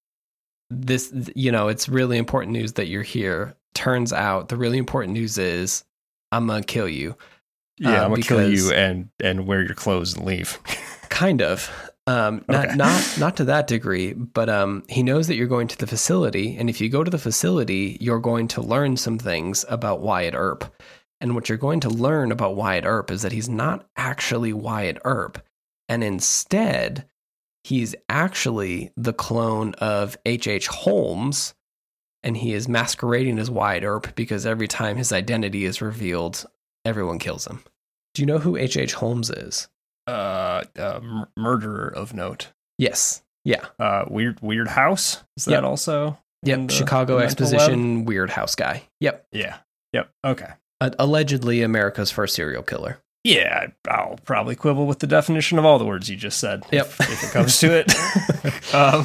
this, you know, it's really important news that you're here. Turns out the really important news is I'm gonna kill you. Yeah, uh, I'm gonna kill because- you and and wear your clothes and leave. Kind of. Um, not Okay. not not to that degree, but um, he knows that you're going to the facility, and if you go to the facility, you're going to learn some things about Wyatt Earp. And what you're going to learn about Wyatt Earp is that he's not actually Wyatt Earp, and instead, he's actually the clone of H H. Holmes, and he is masquerading as Wyatt Earp because every time his identity is revealed, everyone kills him. Do you know who H H. Holmes is? Uh, uh m- murderer of note. Yes. Yeah. Uh, weird weird house. Is that Yep. also? in Yep. the- Chicago the mental Exposition Weird House guy. Yep. web? Yeah. Yep. Okay. Uh, allegedly America's first serial killer. Yeah, I'll probably quibble with the definition of all the words you just said. Yep. If, if it comes to it. um,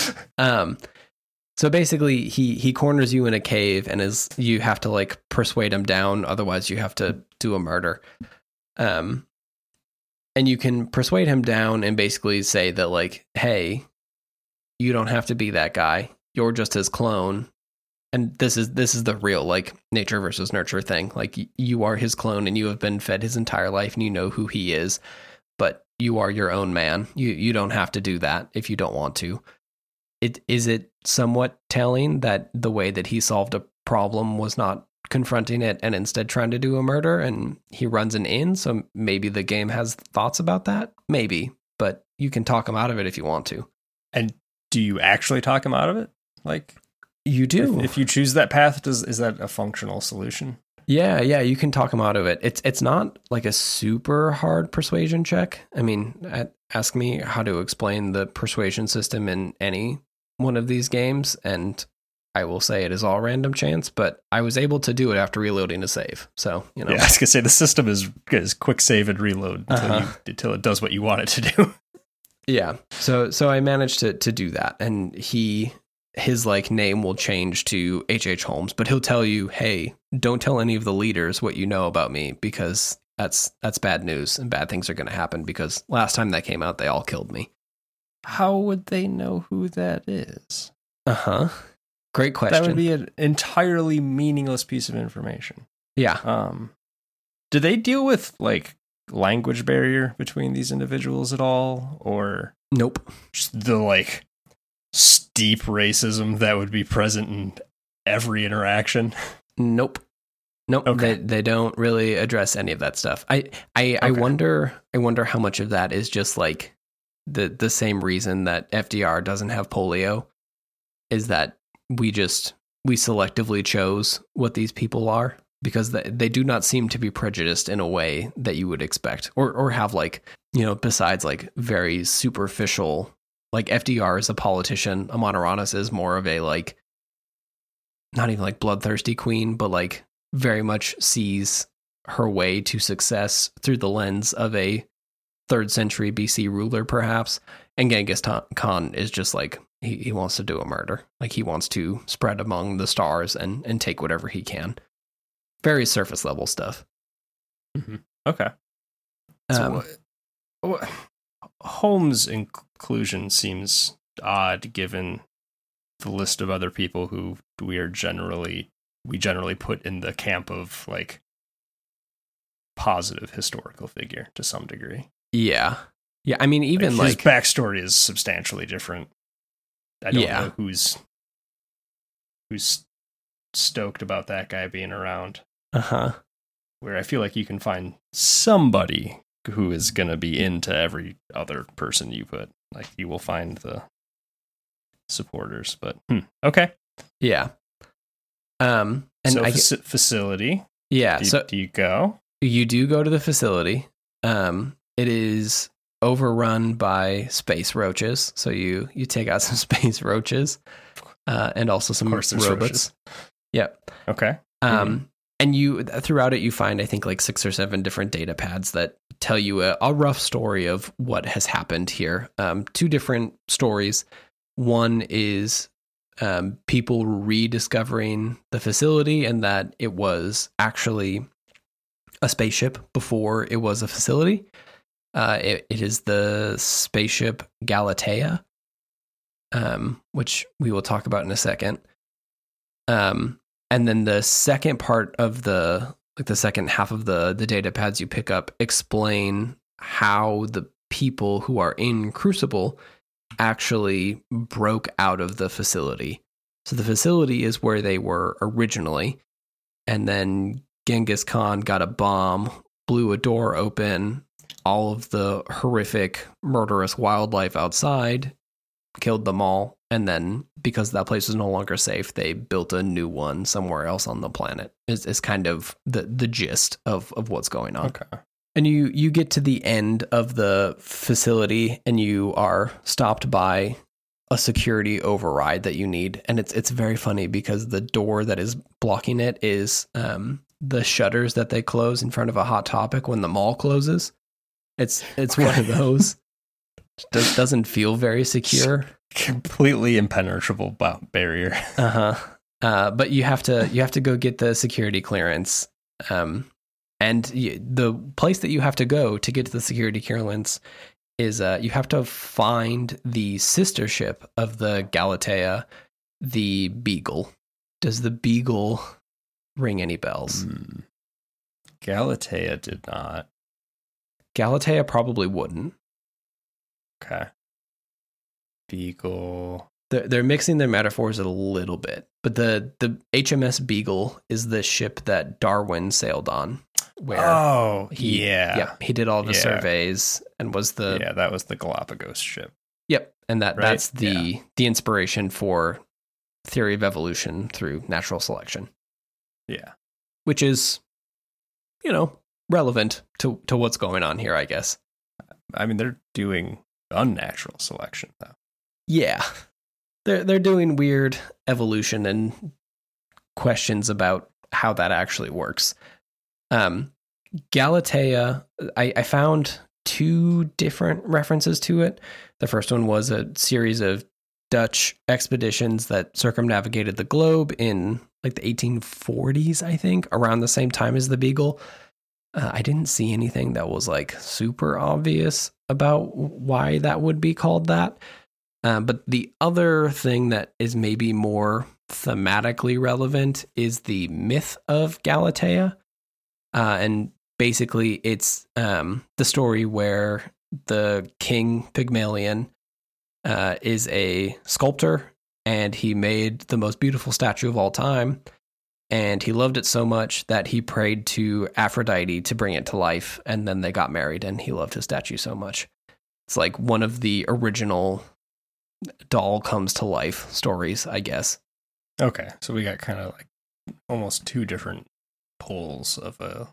Um, so basically, he he corners you in a cave, and is you have to like persuade him down. Otherwise, you have to do a murder. Um, and you can persuade him down and basically say that like, hey, you don't have to be that guy. You're just his clone. And this is this is the real like nature versus nurture thing. Like y- you are his clone, and you have been fed his entire life, and you know who he is. But you are your own man. You you don't have to do that if you don't want to. It is it somewhat telling that the way that he solved a problem was not confronting it and instead trying to do a murder, and he runs an inn. So maybe the game has thoughts about that. Maybe, but you can talk him out of it if you want to. and do you actually talk him out of it? Like, You do. if, if you choose that path, does is that a functional solution? Yeah, yeah, you can talk him out of it. It's it's not like a super hard persuasion check. I mean, a- ask me how to explain the persuasion system in any one of these games, and I will say it is all random chance. But I was able to do it after reloading a save, so you know. Yeah, I was gonna say the system is is quick save and reload until Uh-huh. you until it does what you want it to do. Yeah. So so I managed to to do that, and he his like name will change to H H. Holmes, but he'll tell you, "Hey, don't tell any of the leaders what you know about me because that's that's bad news and bad things are going to happen because last time that came out they all killed me." How would they know who that is? Uh-huh. Great question. That would be an entirely meaningless piece of information. Yeah. Um, do they deal with like language barrier between these individuals at all, or Nope. just the like steep racism that would be present in every interaction? Nope. Nope. Okay. They they don't really address any of that stuff. I I, I Okay. wonder I wonder how much of that is just like the the same reason that F D R doesn't have polio is that we just we selectively chose what these people are because they, they do not seem to be prejudiced in a way that you would expect or or have like, you know, besides like very superficial, like F D R is a politician, Amonaranas is more of a like not even like bloodthirsty queen, but like very much sees her way to success through the lens of a third century B C ruler, perhaps. And Genghis Ta- Khan is just like, he, he wants to do a murder. Like he wants to spread among the stars and, and take whatever he can. Very surface level stuff. Okay. So Um, what, what, Holmes' inclusion seems odd given the list of other people who we are generally we generally put in the camp of like positive historical figure to some degree. yeah. Yeah. I mean, even like, his like, backstory is substantially different. I don't Yeah. know who's who's stoked about that guy being around. uh huh. Where I feel like you can find somebody who is going to be into every other person you put. Like you will find the supporters, but hmm, okay. Yeah. Um, and so I, faci- facility. yeah. Do you, So do you go? you do go to the facility. Um, it is overrun by space roaches, so you you take out some space roaches, uh, and also some course there's robots. Yep. Okay. Um, and you throughout it you find I think like six or seven different data pads that tell you a, a rough story of what has happened here. Um, two different stories. One is um, people rediscovering the facility and that it was actually a spaceship before it was a facility. Uh, it, it is the spaceship Galatea, um, which we will talk about in a second. Um, and then the second part of the like the second half of the the data pads you pick up explain how the people who are in Crucible actually broke out of the facility. So the facility is where they were originally, and then Genghis Khan got a bomb, blew a door open, all of the horrific, murderous wildlife outside, killed them all, and then because that place was no longer safe, they built a new one somewhere else on the planet. Is is kind of the the gist of of what's going on. Okay. And you you get to the end of the facility and you are stopped by a security override that you need, and it's it's very funny because the door that is blocking it is um the shutters that they close in front of a Hot Topic when the mall closes. It's it's one of those. Does, doesn't feel very secure. Completely impenetrable barrier. Uh-huh. Uh But you have to you have to go get the security clearance. Um, and you, the place that you have to go to get to the security clearance is uh, you have to find the sister ship of the Galatea, the Beagle. Does the Beagle ring any bells? Mm. Galatea did not. Galatea probably wouldn't. Okay. Beagle. They're, they're mixing their metaphors a little bit, but the, the H M S Beagle is the ship that Darwin sailed on. Where oh, he, yeah. yeah, he did all the yeah. surveys and was the yeah, that was the Galapagos ship. Yep, and that Right? that's the Yeah. the inspiration for theory of evolution through natural selection, Yeah. which is, you know, relevant to to what's going on here, I guess. I mean, they're doing unnatural selection, though. Yeah, they're they're doing weird evolution and questions about how that actually works. Um, Galatea, I, I found two different references to it. The first one was a series of Dutch expeditions that circumnavigated the globe in like the eighteen forties, I think, around the same time as the Beagle. Uh, I didn't see anything that was like super obvious about why that would be called that. Uh, but the other thing that is maybe more thematically relevant is the myth of Galatea. Uh, and basically, it's um, the story where the king Pygmalion uh, is a sculptor, and he made the most beautiful statue of all time. And he loved it so much that he prayed to Aphrodite to bring it to life, and then they got married, and he loved his statue so much. It's like one of the original doll comes to life stories, I guess. Okay, so we got kind of like almost two different poles of a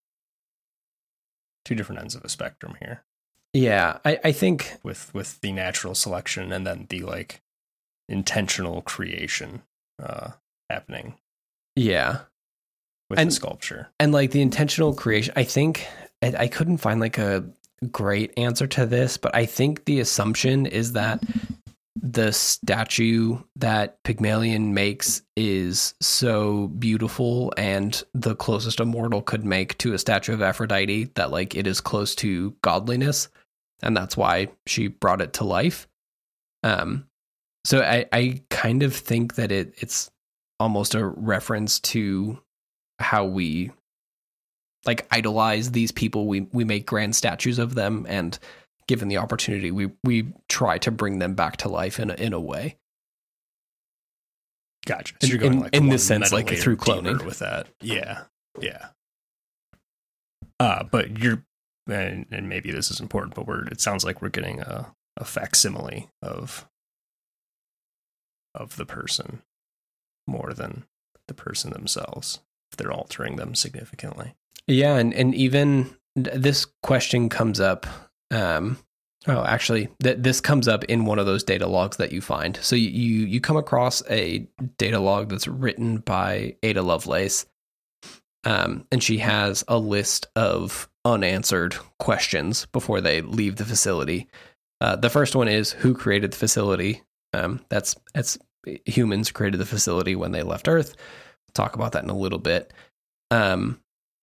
two different ends of a spectrum here. Yeah, I, I think with with the natural selection and then the like intentional creation uh happening. Yeah. With And- the sculpture. And like the intentional creation, I think I I couldn't find like a great answer to this, but I think the assumption is that the statue that Pygmalion makes is so beautiful and the closest a mortal could make to a statue of Aphrodite that like it is close to godliness, and that's why she brought it to life. Um, so I, I kind of think that it it's almost a reference to how we like idolize these people. We we make grand statues of them, and given the opportunity, we we try to bring them back to life in a, in a way. Gotcha. So In- you're going in- like in one this sense, like, metal through layer deeper cloning. with that. Yeah. Yeah. Uh, but you're and, and maybe this is important, but we're it sounds like we're getting a, a facsimile of of the person more than the person themselves. If they're altering them significantly. Yeah, and and even this question comes up. Um, oh, actually, th- this comes up in one of those data logs that you find. So you, you you come across a data log that's written by Ada Lovelace, um, and she has a list of unanswered questions before they leave the facility. Uh, the first one is who created the facility. Um, that's that's humans created the facility when they left Earth. We'll talk about that in a little bit. Um,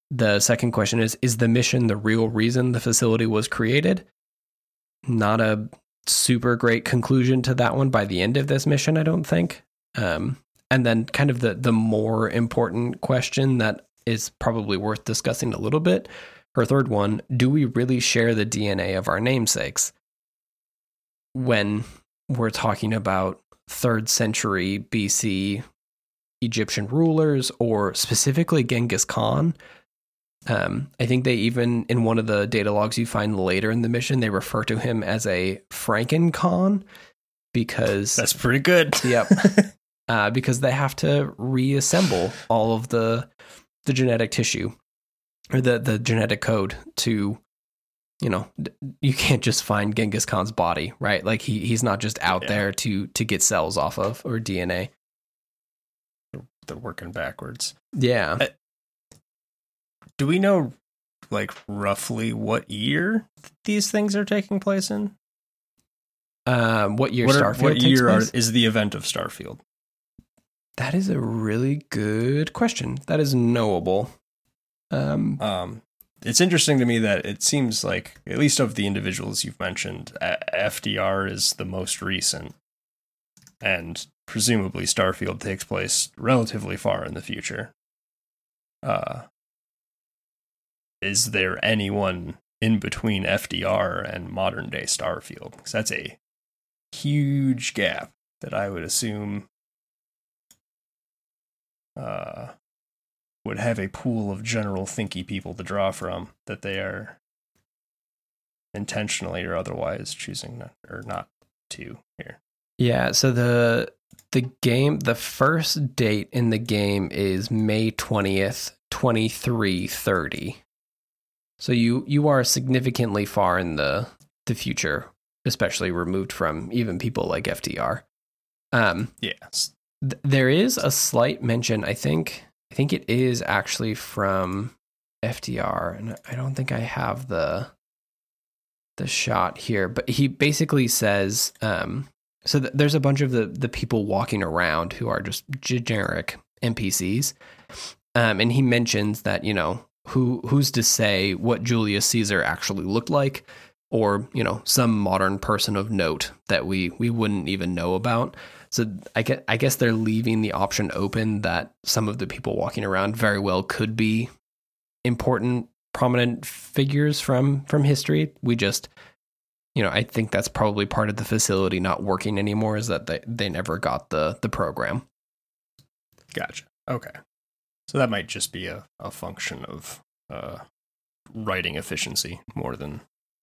The second question is, is the mission the real reason the facility was created? Not a super great conclusion to that one by the end of this mission, I don't think. Um, and then kind of the, the more important question that is probably worth discussing a little bit. Her third one, do we really share the D N A of our namesakes? When we're talking about third century B C Egyptian rulers, or specifically Genghis Khan, um, I think they even, in one of the data logs you find later in the mission, they refer to him as a Franken Khan, because... That's pretty good. Yep. uh, because they have to reassemble all of the the genetic tissue, or the, the genetic code to, you know, you can't just find Genghis Khan's body, right? Like he he's not just out yeah. there to to get cells off of, or D N A. They're working backwards. Yeah. Uh, do we know, like, roughly what year these things are taking place in? Um, what year what Starfield are, What takes year are, place? is the event of Starfield? That is a really good question. That is knowable. Um, um, it's interesting to me that it seems like, at least of the individuals you've mentioned, F D R is the most recent, and presumably Starfield takes place relatively far in the future. Uh, is there anyone in between F D R and modern day Starfield? Because that's a huge gap that I would assume uh, would have a pool of general thinky people to draw from that they are intentionally or otherwise choosing not, or not to here. Yeah, so the the game, the first date in the game is May twentieth, twenty-three thirty. So you you are significantly far in the the future, especially removed from even people like F D R. Um, yes. th- there is a slight mention, I think, I think it is actually from F D R, and I don't think I have the the shot here, but he basically says, um, so th- there's a bunch of the, the people walking around who are just generic N P Cs. Um, and he mentions that, you know, who who's to say what Julius Caesar actually looked like, or, you know, some modern person of note that we, we wouldn't even know about. So I guess, I guess they're leaving the option open that some of the people walking around very well could be important, prominent figures from, from history. We just, you know, I think that's probably part of the facility not working anymore, is that they, they never got the, the program. Gotcha. Okay. So that might just be a, a function of uh, writing efficiency more than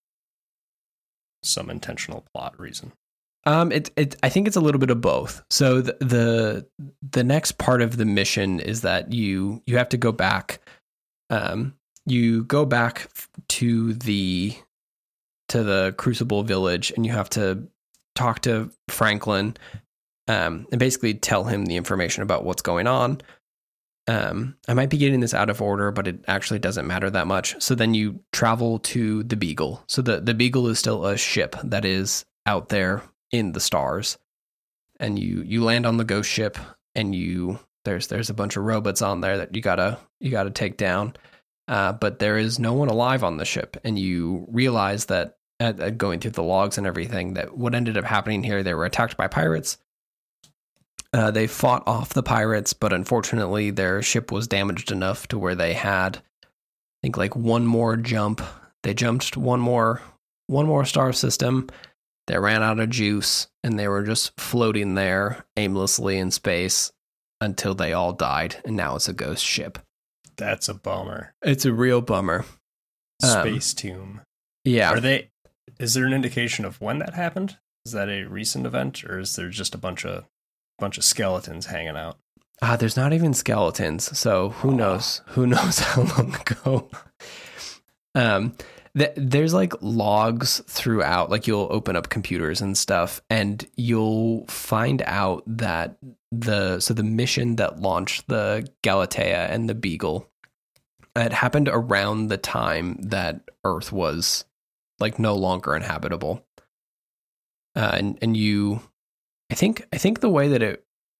some intentional plot reason. Um, it, it, I think it's a little bit of both. So the, the, the next part of the mission is that you, you have to go back, um, you go back to the, to the Crucible Village, and you have to talk to Franklin, um, and basically tell him the information about what's going on. Um, I might be getting this out of order, but it actually doesn't matter that much. So then you travel to the Beagle. So the, the Beagle is still a ship that is out there in the stars, and you, you land on the ghost ship, and you, there's, there's a bunch of robots on there that you gotta, you gotta take down. Uh, but there is no one alive on the ship. And you realize that at, at going through the logs and everything, that what ended up happening here, they were attacked by pirates. Uh, they fought off the pirates, but unfortunately their ship was damaged enough to where they had, I think, like one more jump. They jumped one more, one more star system. They ran out of juice, and they were just floating there aimlessly in space until they all died. And now it's a ghost ship. That's a bummer. It's a real bummer. Space um, Tomb. Yeah. Are they? Is there an indication of when that happened? Is that a recent event, or is there just a bunch of bunch of skeletons hanging out? Ah, uh, there's not even skeletons, so who oh. knows? Who knows how long ago? um, th- there's like logs throughout. Like you'll open up computers and stuff, and you'll find out that the so the mission that launched the Galatea and the Beagle, it happened around the time that Earth was like no longer inhabitable. Uh, and and you, I think I think the way that it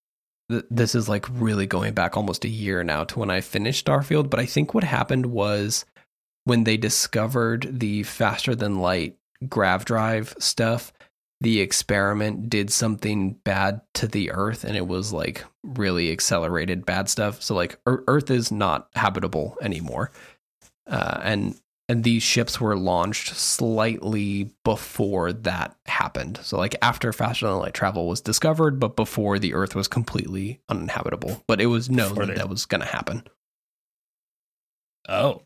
th- this is like really going back almost a year now to when I finished Starfield, but I think what happened was when they discovered the faster than light grav drive stuff, the experiment did something bad to the Earth, and it was like really accelerated bad stuff. So like Earth is not habitable anymore. Uh, and and these ships were launched slightly before that happened. So like after faster than light travel was discovered, but before the Earth was completely uninhabitable. But it was known that they... that was going to happen. Oh.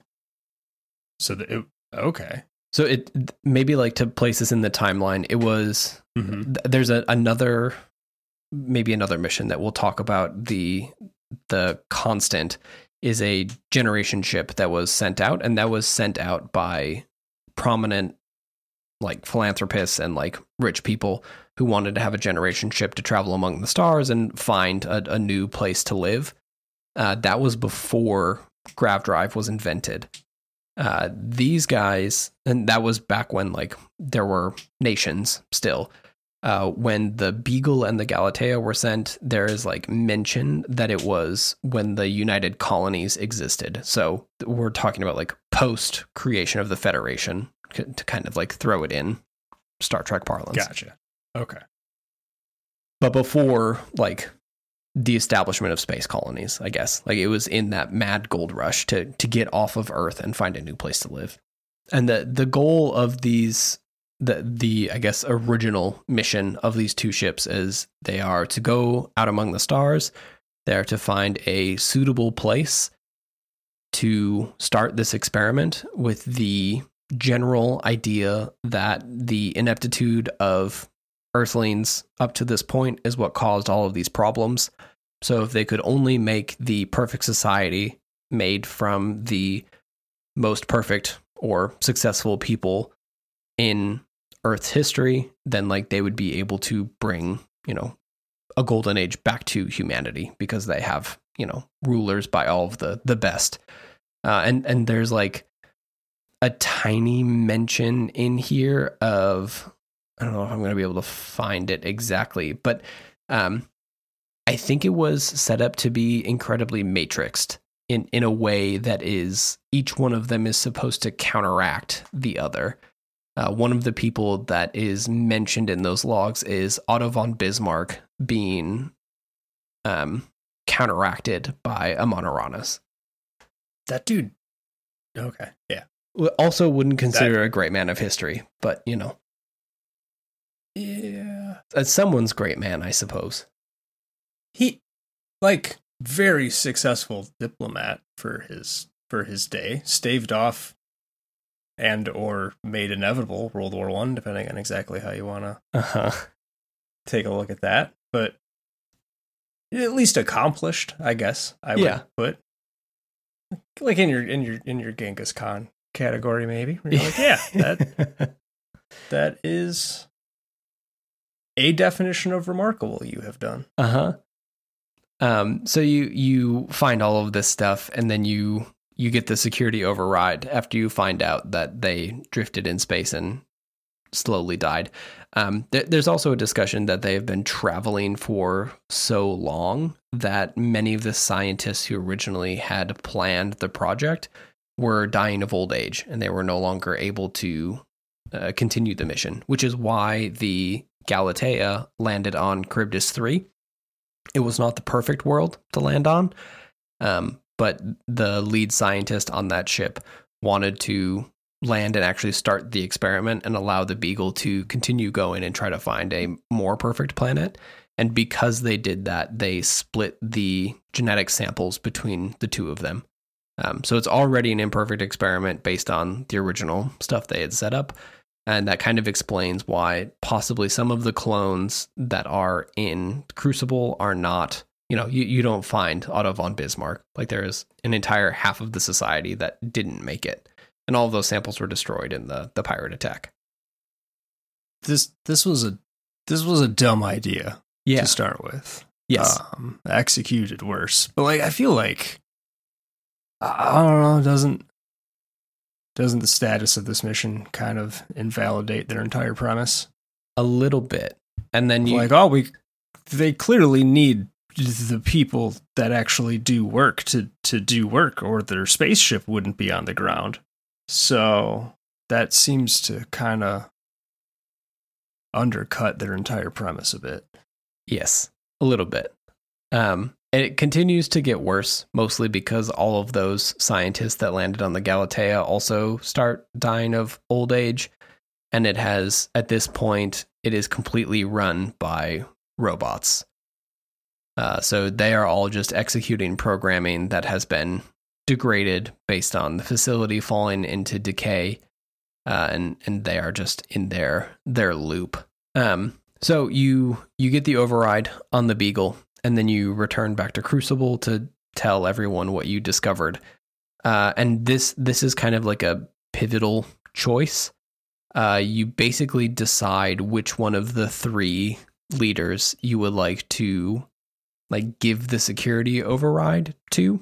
So the, it, okay. So it maybe like to place this in the timeline, it was mm-hmm. th- there's a, another maybe another mission that we'll talk about. The the Constant is a generation ship that was sent out, and that was sent out by prominent like philanthropists and like rich people who wanted to have a generation ship to travel among the stars and find a, a new place to live. Uh, that was before grav drive was invented. Uh, these guys, and that was back when like there were nations still. Uh, when the Beagle and the Galatea were sent, there is like mention that it was when the United Colonies existed. So we're talking about like post creation of the Federation to kind of like throw it in Star Trek parlance. Gotcha. Okay. But before like the establishment of space colonies, I guess. Like it was in that mad gold rush to to get off of Earth and find a new place to live. And the the goal of these the the I guess original mission of these two ships is they are to go out among the stars. They're to find a suitable place to start this experiment with the general idea that the ineptitude of Earthlings up to this point is what caused all of these problems. So if they could only make the perfect society made from the most perfect or successful people in Earth's history, then like they would be able to bring, you know, a golden age back to humanity because they have, you know, rulers by all of the the best. Uh, and and there's like a tiny mention in here of, I don't know if I'm going to be able to find it exactly, but um, I think it was set up to be incredibly matrixed in, in a way that is, each one of them is supposed to counteract the other. Uh, one of the people that is mentioned in those logs is Otto von Bismarck being um, counteracted by Amon Aranis. That dude. Okay. Yeah. Also wouldn't consider that... a great man of history, but you know. Yeah. As someone's great man, I suppose. He, like, very successful diplomat for his for his day. Staved off and or made inevitable World War One, depending on exactly how you want to uh-huh. take a look at that. But at least accomplished, I guess. I yeah. would put like in your in your in your Genghis Khan category, maybe. Where you're like, yeah, that that is a definition of remarkable you have done. Uh-huh. Um, so you you find all of this stuff, and then you you get the security override after you find out that they drifted in space and slowly died. Um, th- there's also a discussion that they have been traveling for so long that many of the scientists who originally had planned the project were dying of old age, and they were no longer able to uh, continue the mission, which is why the Galatea landed on Charybdis three. It was not the perfect world to land on, um, but the lead scientist on that ship wanted to land and actually start the experiment and allow the Beagle to continue going and try to find a more perfect planet. And because they did that, they split the genetic samples between the two of them. Um, so it's already an imperfect experiment based on the original stuff they had set up. And that kind of explains why possibly some of the clones that are in Crucible are not, you know, you, you don't find Otto von Bismarck. Like there is an entire half of the society that didn't make it. And all of those samples were destroyed in the, the pirate attack. This this was a this was a dumb idea yeah. to start with. Yes. Um, executed worse. But like I feel like I don't know, doesn't Doesn't the status of this mission kind of invalidate their entire premise? A little bit. And then you like, oh, we they clearly need the people that actually do work to, to do work, or their spaceship wouldn't be on the ground. So that seems to kind of undercut their entire premise a bit. Yes, a little bit. Um, and it continues to get worse, mostly because all of those scientists that landed on the Galatea also start dying of old age. And it has, at this point, it is completely run by robots. Uh, so they are all just executing programming that has been degraded based on the facility falling into decay. Uh, and, and they are just in their, their loop. Um, so you, you get the override on the Beagle, and then you return back to Crucible to tell everyone what you discovered. Uh, and this, this is kind of like a pivotal choice. Uh, you basically decide which one of the three leaders you would like to like give the security override to.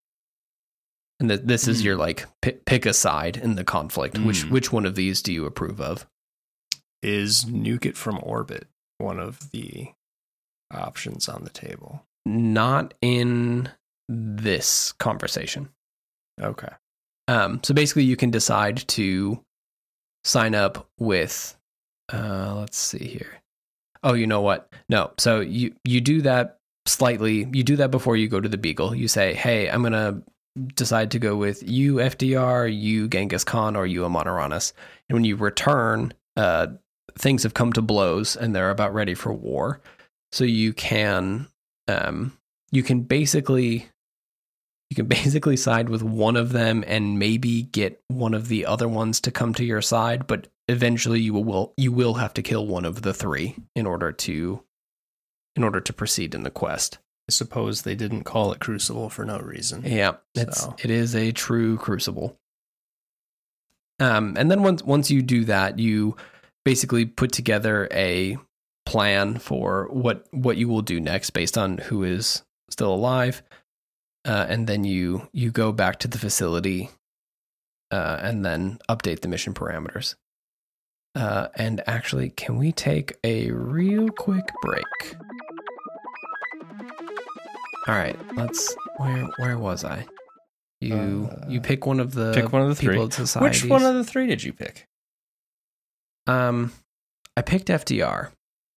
And th- this is mm. your like p- pick a side in the conflict. Mm. Which which one of these do you approve of? Is nuke it from orbit one of the options on the table? Not in this conversation. Okay. Um. So basically, you can decide to sign up with. Uh. Let's see here. Oh, you know what? No. So you you do that slightly. You do that before you go to the Beagle. You say, "Hey, I'm gonna decide to go with you, F D R, you, Genghis Khan, or you, Amon Aranas." And when you return, uh, things have come to blows, and they're about ready for war. So you can, um, you can basically, you can basically side with one of them, and maybe get one of the other ones to come to your side. But eventually, you will you will have to kill one of the three in order to, in order to proceed in the quest. I suppose they didn't call it Crucible for no reason. Yeah, it's so. It is a true Crucible. Um, and then once once you do that, you basically put together a plan for what what you will do next based on who is still alive, uh, and then you you go back to the facility, uh, and then update the mission parameters. Uh, and actually, can we take a real quick break? All right, let's. Where where was I? You uh, you pick one of the pick one of the three. Which one of the three did you pick? Um, I picked F D R.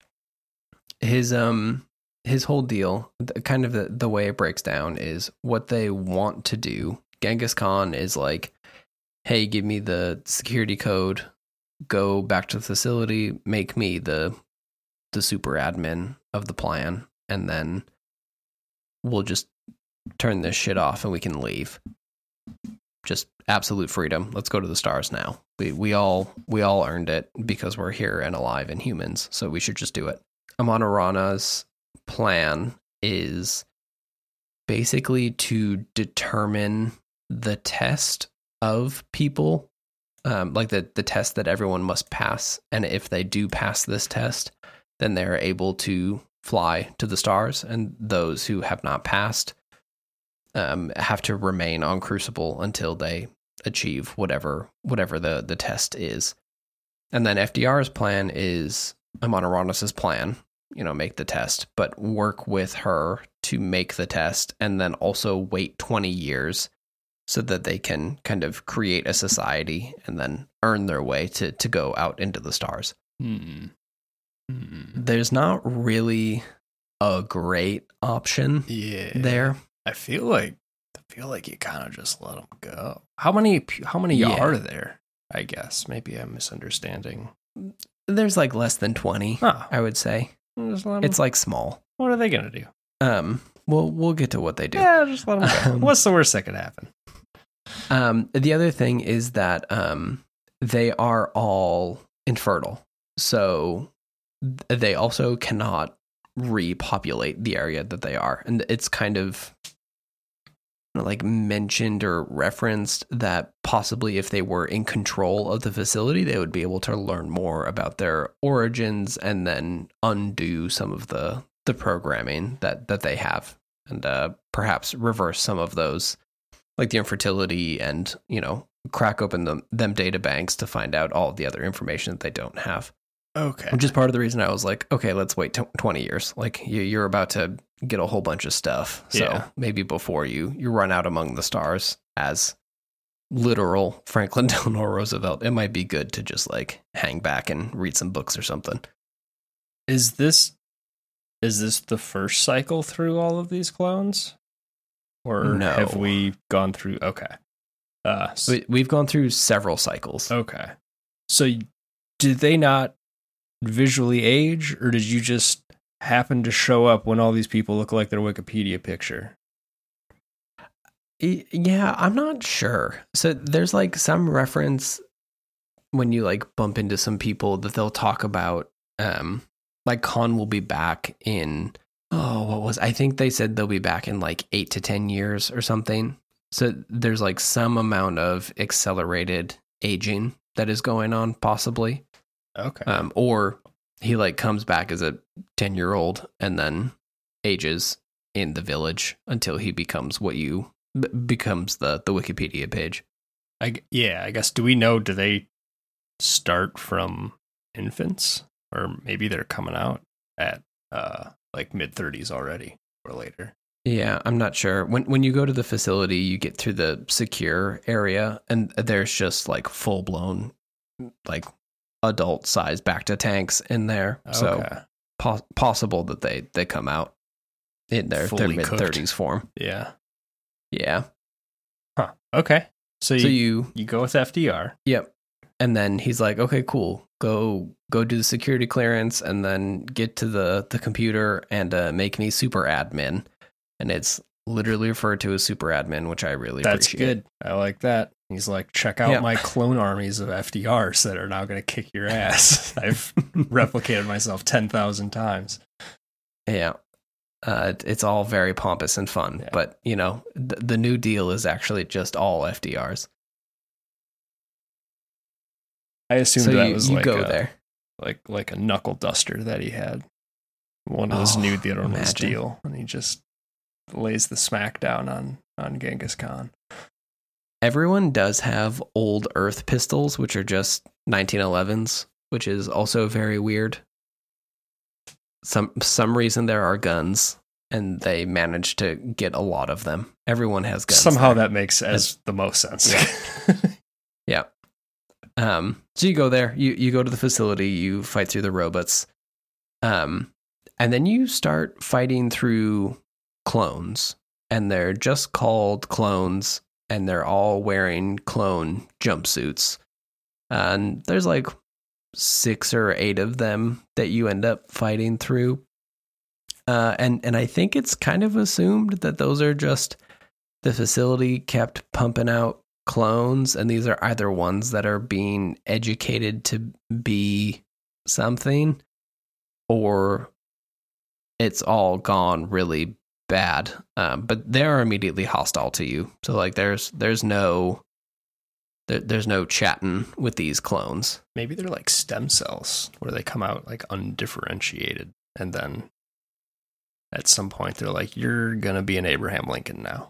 His um his whole deal, kind of the the way it breaks down, is what they want to do. Genghis Khan is like, "Hey, give me the security code. Go back to the facility. Make me the the super admin of the plan, and then we'll just turn this shit off and we can leave. Just absolute freedom. Let's go to the stars now. We we all we all earned it because we're here and alive and humans, so we should just do it." Amon Arana's plan is basically to determine the test of people, um, like the, the test that everyone must pass. And if they do pass this test, then they're able to fly to the stars, and those who have not passed um, have to remain on Crucible until they achieve whatever whatever the, the test is. And then F D R's plan is Amon Aranas' plan, you know, make the test, but work with her to make the test, and then also wait twenty years so that they can kind of create a society and then earn their way to, to go out into the stars. Hmm. There's not really a great option yeah. there. I feel like I feel like you kind of just let them go. How many how many yeah. are there? I guess maybe I'm misunderstanding. There's like less than twenty, huh. I would say. It's like small. What are they gonna do? Um, well, we'll get to what they do. Yeah, just let them go. Um, What's the worst that could happen? Um, the other thing is that um, they are all infertile, so they also cannot repopulate the area that they are. And it's kind of like mentioned or referenced that possibly if they were in control of the facility, they would be able to learn more about their origins and then undo some of the, the programming that, that they have, and uh, perhaps reverse some of those, like the infertility, and, you know, crack open them, them data banks to find out all the other information that they don't have. Okay. Which is part of the reason I was like, okay, let's wait t- twenty years. Like, you, you're about to get a whole bunch of stuff. So Yeah. maybe before you you run out among the stars as literal Franklin Delano Roosevelt, it might be good to just like hang back and read some books or something. Is this is this the first cycle through all of these clones? Or No. have we gone through okay. Uh so, We, we've gone through several cycles. okay. So did they not visually age, or did you just happen to show up when all these people look like their Wikipedia picture? Y- Yeah, I'm not sure. So there's like some reference when you like bump into some people that they'll talk about um like Khan will be back in oh what was I think they said they'll be back in like eight to ten years or something. So there's like some amount of accelerated aging that is going on possibly. Okay. Um or he like comes back as a ten year old and then ages in the village until he becomes what you b- becomes the the Wikipedia page. I g- yeah, I guess do we know do they start from infants, or maybe they're coming out at uh like mid thirties already or later? Yeah, I'm not sure. When when you go to the facility, you get through the secure area and there's just like full blown like adult size Bacta tanks in there. So Okay. po- possible that they they come out in their their Fully mid cooked. thirties form. Yeah. Yeah. Huh. Okay. So, So you, you you go with F D R. Yep. And then he's like, okay, cool. Go go do the security clearance and then get to the, the computer and uh, make me super admin. And it's literally referred to as super admin, which I really That's appreciate. good. I like that. He's like, check out Yep. my clone armies of F D Rs that are now going to kick your ass. I've replicated myself ten thousand times. Yeah. Uh, it- it's all very pompous and fun. Yeah. But, you know, th- the new deal is actually just all F D Rs. I assumed So that you, was you like go a, there. like like a knuckle duster that he had. One of those Oh, new the other one was imagine. Steel, and he just lays the smack down on on Genghis Khan. Everyone does have old Earth pistols, which are just nineteen elevens, which is also very weird. Some some reason there are guns, and they manage to get a lot of them. Everyone has guns. Somehow there. that makes as the most sense. Yeah. Yeah. Um, so you go there, you, you go to the facility, you fight through the robots. Um, and then you start fighting through clones, and they're just called clones, and they're all wearing clone jumpsuits. And there's like six or eight of them that you end up fighting through. Uh, and, and I think it's kind of assumed that those are just the facility kept pumping out clones, and these are either ones that are being educated to be something, or it's all gone really bad. Um, but they are immediately hostile to you. So like, there's there's no there, there's no chatting with these clones. Maybe they're like stem cells where they come out like undifferentiated, and then at some point they're like, "You're gonna be an Abraham Lincoln now."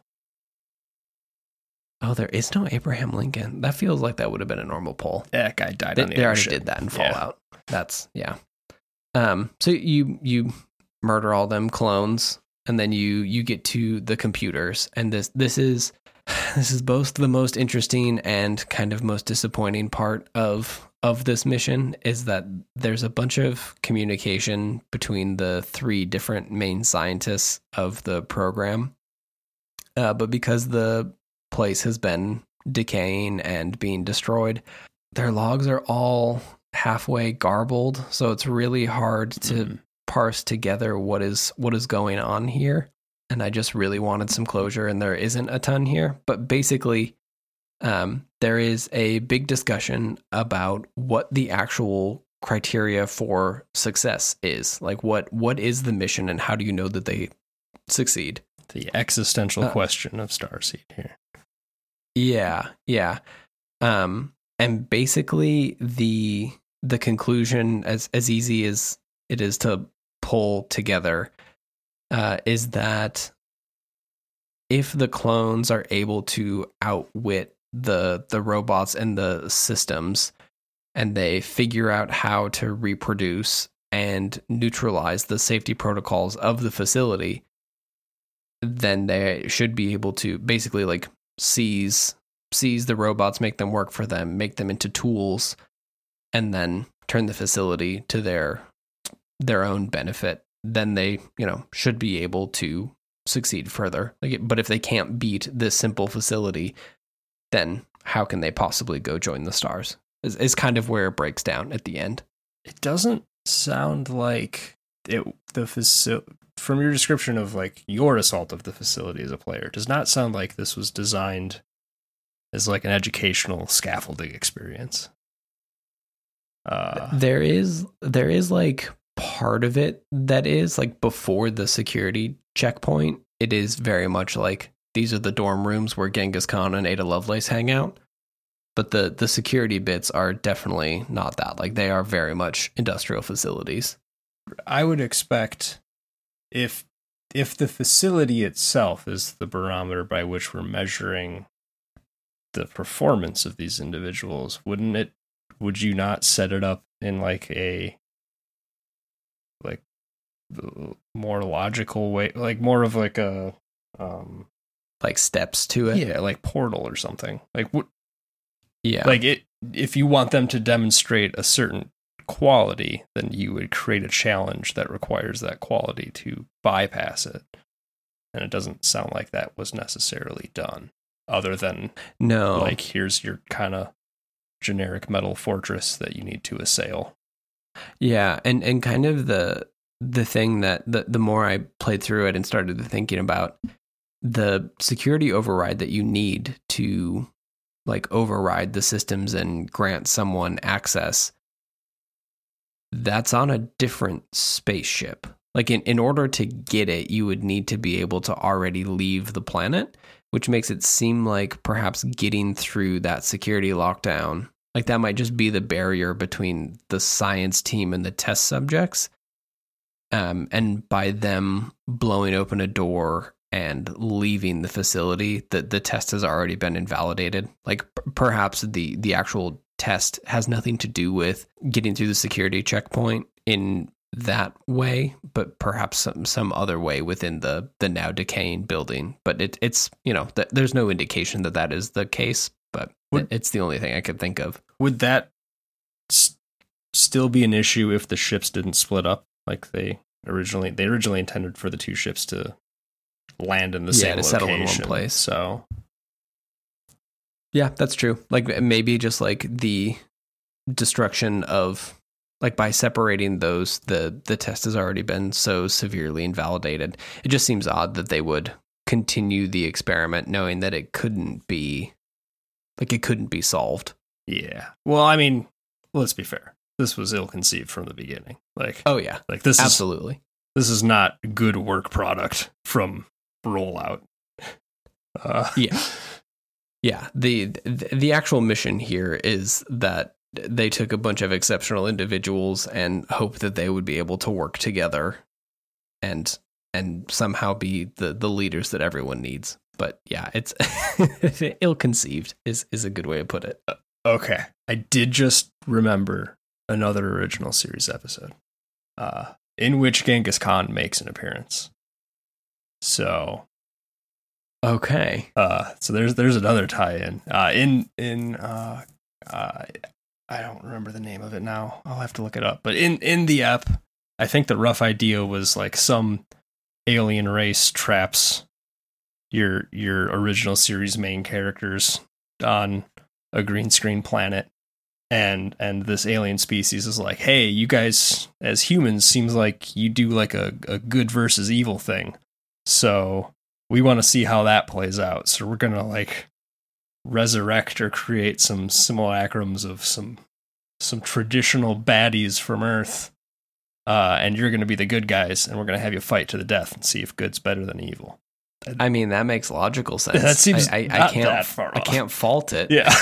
Oh, there is no Abraham Lincoln. That feels like that would have been a normal poll. That guy died They, on the they already airship. did that in Yeah. Fallout. That's yeah. Um. So you you murder all them clones, and then you you get to the computers, and this this is this is both the most interesting and kind of most disappointing part of of this mission is that there's a bunch of communication between the three different main scientists of the program. Uh, but because the place has been decaying and being destroyed, their logs are all halfway garbled, so it's really hard to Mhm. parse together what is what is going on here. And I just really wanted some closure, and there isn't a ton here. But basically, um, there is a big discussion about what the actual criteria for success is. Like, what what is the mission, and how do you know that they succeed? The existential Uh, question of Starseed here. Yeah, yeah. Um, and basically the the conclusion, as as easy as it is to pull together, uh, is that if the clones are able to outwit the the robots and the systems, and they figure out how to reproduce and neutralize the safety protocols of the facility, then they should be able to basically like seize seize the robots, make them work for them, make them into tools, and then turn the facility to their their own benefit. Then they, you know, should be able to succeed further. Like, but if they can't beat this simple facility, then how can they possibly go join the stars? Is is kind of where it breaks down at the end. It doesn't sound like it. The facility, from your description of like your assault of the facility as a player, does not sound like this was designed as like an educational scaffolding experience. Uh, there is there is like part of it that is like before the security checkpoint. It is very much like these are the dorm rooms where Genghis Khan and Ada Lovelace hang out. But the, the security bits are definitely not that. Like, they are very much industrial facilities. I would expect if if the facility itself is the barometer by which we're measuring the performance of these individuals, wouldn't it, would you not set it up in like a, like, more logical way, like more of like a, um, like steps to it? Yeah, like Portal or something. Like, what? Yeah. Like, it, if you want them to demonstrate a certain quality, then you would create a challenge that requires that quality to bypass it. And it doesn't sound like that was necessarily done, other than, no, like, here's your kind of generic metal fortress that you need to assail. Yeah, and, and kind of the the thing that the, the more I played through it and started thinking about the security override that you need to like override the systems and grant someone access, that's on a different spaceship. Like in, in order to get it, you would need to be able to already leave the planet, which makes it seem like perhaps getting through that security lockdown, like that might just be the barrier between the science team and the test subjects. Um, and by them blowing open a door and leaving the facility, the, the test has already been invalidated. Like p- perhaps the, the actual test has nothing to do with getting through the security checkpoint in that way, but perhaps some, some other way within the, the now decaying building. But it, it's, you know, th- there's no indication that that is the case, but would, it's the only thing I could think of. Would that s- still be an issue if the ships didn't split up like they originally, they originally intended for the two ships to land in the yeah, same to location, settle in one place. So yeah, that's true. Like maybe just like the destruction of, like by separating those, the the test has already been so severely invalidated. It just seems odd that they would continue the experiment knowing that it couldn't be, like it couldn't be solved. Yeah. Well, I mean, let's be fair. This was ill-conceived from the beginning. Like, oh yeah, like this absolutely. Is, this is not good work product from rollout. Uh. Yeah. Yeah. The, the the actual mission here is that they took a bunch of exceptional individuals and hoped that they would be able to work together and and somehow be the, the leaders that everyone needs. But yeah, it's ill-conceived is, is a good way to put it. Okay. I did just remember another original series episode uh, in which Genghis Khan makes an appearance. So, okay. Uh, so there's there's another tie-in. Uh, in in uh, uh, I don't remember the name of it now. I'll have to look it up. But in in the ep, I think the rough idea was like some alien race traps your your original series main characters on a green screen planet, and and this alien species is like, hey, you guys as humans seems like you do like a, a good versus evil thing. So we want to see how that plays out. So we're going to like resurrect or create some simulacrums of some some traditional baddies from Earth. Uh, and you're going to be the good guys, and we're going to have you fight to the death and see if good's better than evil. I mean, that makes logical sense. That seems I, I, not I can't, that far off. I can't fault it. Yeah.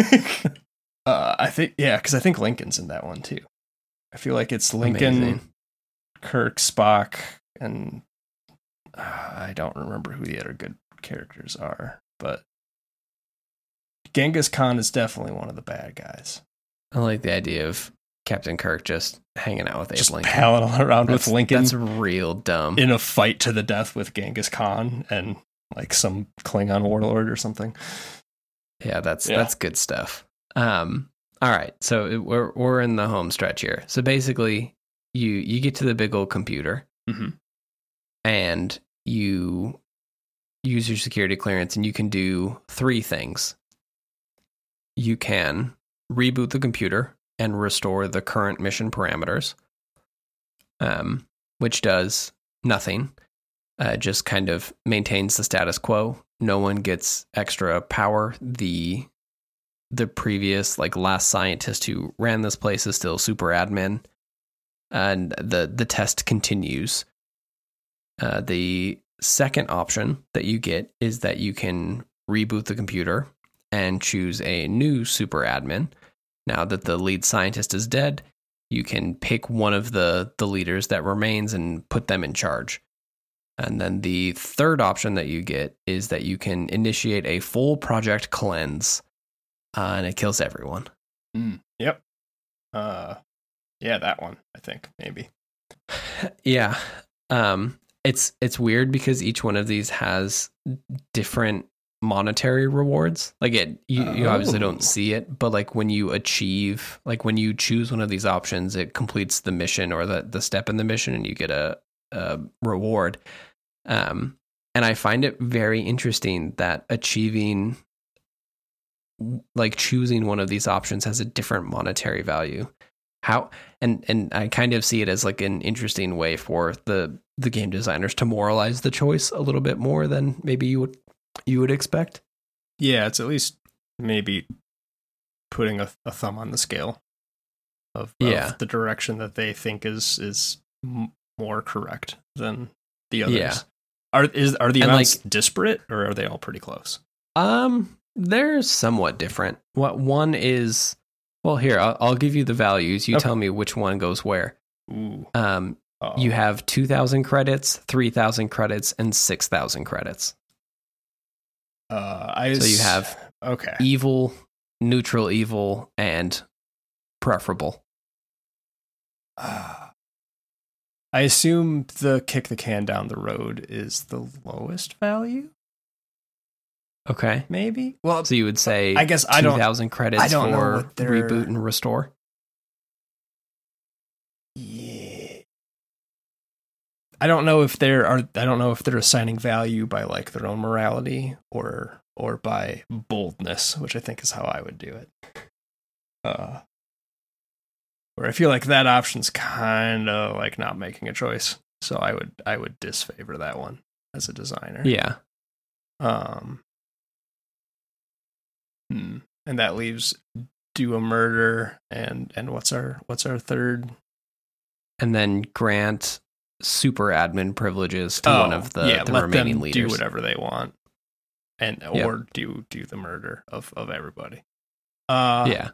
uh, I think, yeah, because I think Lincoln's in that one too. I feel like it's Lincoln, Amazing. Kirk, Spock, and uh, I don't remember who the other good characters are, but Genghis Khan is definitely one of the bad guys. I like the idea of Captain Kirk just hanging out with Abe Just Lincoln. palling around That's, with Lincoln that's real dumb. in a fight to the death with Genghis Khan and like some Klingon warlord or something. Yeah, that's Yeah. that's good stuff. Um, all right, so it, we're we're in the home stretch here. So basically, you you get to the big old computer, Mm-hmm. and you use your security clearance, and you can do three things. You can reboot the computer and restore the current mission parameters, um, which does nothing. Uh, just kind of maintains the status quo. No one gets extra power. The the previous, like, last scientist who ran this place is still super admin, and the the test continues. Uh, the second option that you get is that you can reboot the computer and choose a new super admin. Now that the lead scientist is dead, you can pick one of the, the leaders that remains and put them in charge. And then the third option that you get is that you can initiate a full project cleanse, uh, and it kills everyone. Mm. Yep. Uh, yeah, that one, I think, maybe. Yeah. Um, it's it's weird because each one of these has different monetary rewards. Like, it you, you obviously Oh. don't see it, but like when you achieve, like when you choose one of these options, it completes the mission or the, the step in the mission, and you get a, a reward. Um, and I find it very interesting that achieving, like choosing one of these options has a different monetary value. How and and I kind of see it as like an interesting way for the the game designers to moralize the choice a little bit more than maybe you would you would expect. Yeah, it's at least maybe putting a, a thumb on the scale of, of Yeah. the direction that they think is is m- more correct than the others. Yeah. Are is are the And, amounts like- disparate, or are they all pretty close? Um, they're somewhat different. What one is? Well, here I'll, I'll give you the values. You Okay. tell me which one goes where. Ooh. Um, Uh-oh. you have two thousand credits, three thousand credits, and six thousand credits. Uh, I So you s- have okay. evil, neutral evil, and preferable. Uh, I assume the kick the can down the road is the lowest value, Okay. maybe. Well, So you would say I guess I don't- two thousand credits I don't know for what their- reboot and restore. yeah. I don't know if they're are I don't know if they're assigning value by like their own morality or or by boldness, which I think is how I would do it. Uh, where I feel like that option's kind of like not making a choice, so I would I would disfavor that one as a designer. Yeah. Um. Hmm. And that leaves do a murder and and what's our what's our third? And then grant super admin privileges to one of the, Oh, yeah, the let remaining them leaders. do whatever they want, and Yep. or do do the murder of of everybody. Uh, Yeah.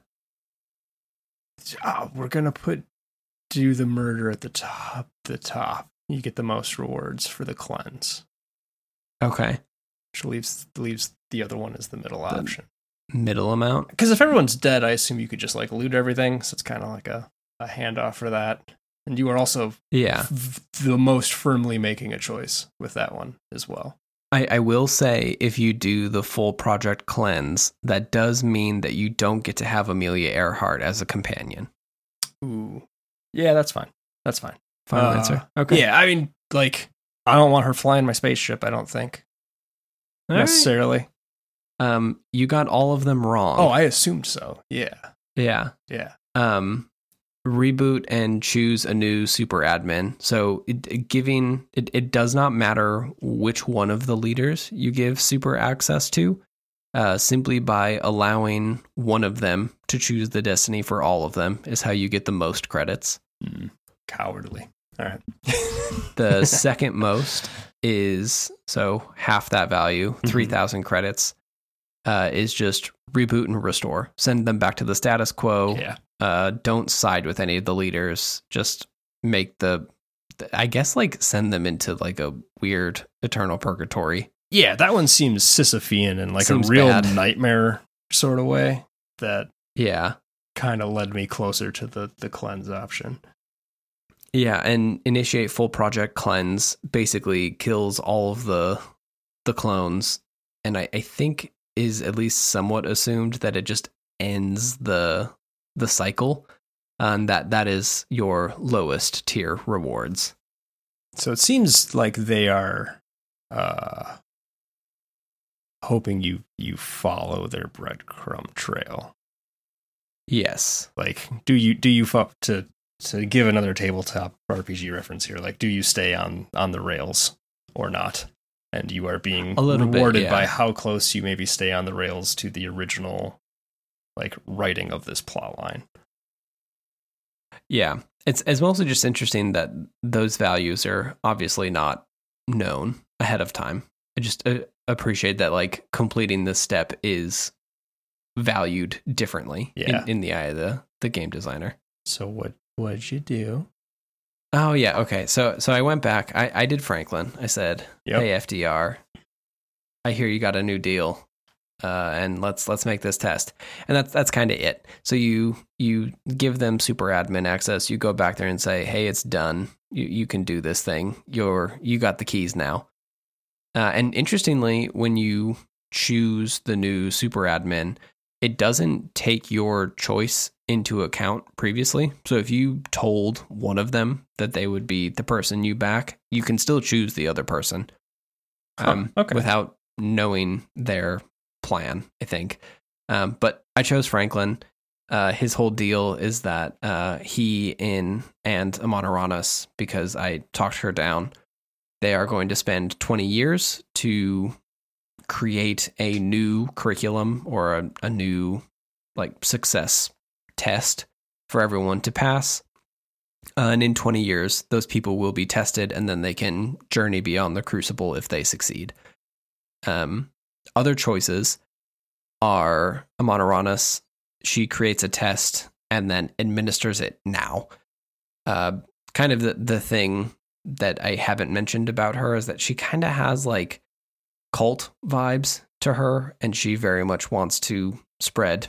oh, we're gonna put do the murder at the top. The top, you get the most rewards for the cleanse, Okay. which leaves leaves the other one as the middle The- option. Middle amount. Because if everyone's dead, I assume you could just like loot everything. So it's kind of like a a handoff for that. And you are also Yeah. v- the most firmly making a choice with that one as well. I, I will say, if you do the full project cleanse, that does mean that you don't get to have Amelia Earhart as a companion. Ooh, yeah, that's fine. That's fine. Final Uh, answer. Okay. Yeah, I mean, like, I don't want her flying my spaceship. I don't think All right. necessarily. Um, you got all of them wrong. Oh, I assumed so. Yeah, yeah. yeah. Um, reboot and choose a new super admin. So it, it giving it, it does not matter which one of the leaders you give super access to. Uh, simply by allowing one of them to choose the destiny for all of them is how you get the most credits. Mm, cowardly. All right. The second most is, so half that value, three thousand credits, uh, is just reboot and restore. Send them back to the status quo. Yeah. Uh, don't side with any of the leaders. Just make the, I guess, like send them into like a weird eternal purgatory. Yeah, that one seems Sisyphean in like Seems a real bad. nightmare sort of way. That Yeah. kind of led me closer to the the cleanse option. Yeah, and initiate full project cleanse basically kills all of the the clones, and I, I think is at least somewhat assumed that it just ends the the cycle, and that that is your lowest tier rewards. So it seems like they are uh, hoping you you follow their breadcrumb trail. Yes. Like, do you do you fo- to to give another tabletop R P G reference here? Like, do you stay on on the rails or not? And you are being rewarded bit, yeah. by how close you maybe stay on the rails to the original, like, writing of this plot line. Yeah, it's it's mostly just interesting that those values are obviously not known ahead of time. I just uh, appreciate that, like, completing this step is valued differently yeah. in, in the eye of the, the game designer. So what what'd you do? Oh yeah, okay. So so I went back. I, I did Franklin. I said, Yep. "Hey F D R, I hear you got a new deal, uh, and let's let's make this test." And that's that's kind of it. So you you give them super admin access. You go back there and say, "Hey, it's done. You you can do this thing. You're you got the keys now." Uh, and interestingly, when you choose the new super admin, it doesn't take your choice into account previously. So if you told one of them that they would be the person you back, you can still choose the other person um, Huh, okay. without knowing their plan, I think. Um, but I chose Franklin. Uh, his whole deal is that uh, he in and Amonaranas, because I talked her down, they are going to spend twenty years to create a new curriculum or a, a new like success test for everyone to pass. Uh, and in twenty years, those people will be tested and then they can journey beyond the crucible if they succeed. Um, other choices are Amonaranas. She creates a test and then administers it now. Uh, kind of the, the thing that I haven't mentioned about her is that she kind of has like cult vibes to her, and she very much wants to spread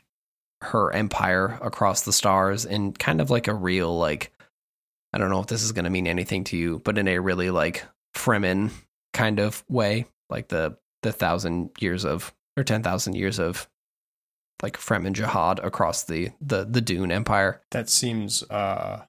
her empire across the stars in kind of like a real, like, I don't know if this is going to mean anything to you, but in a really like Fremen kind of way, like the the thousand years of or ten thousand years of like Fremen jihad across the the the Dune Empire. That seems uh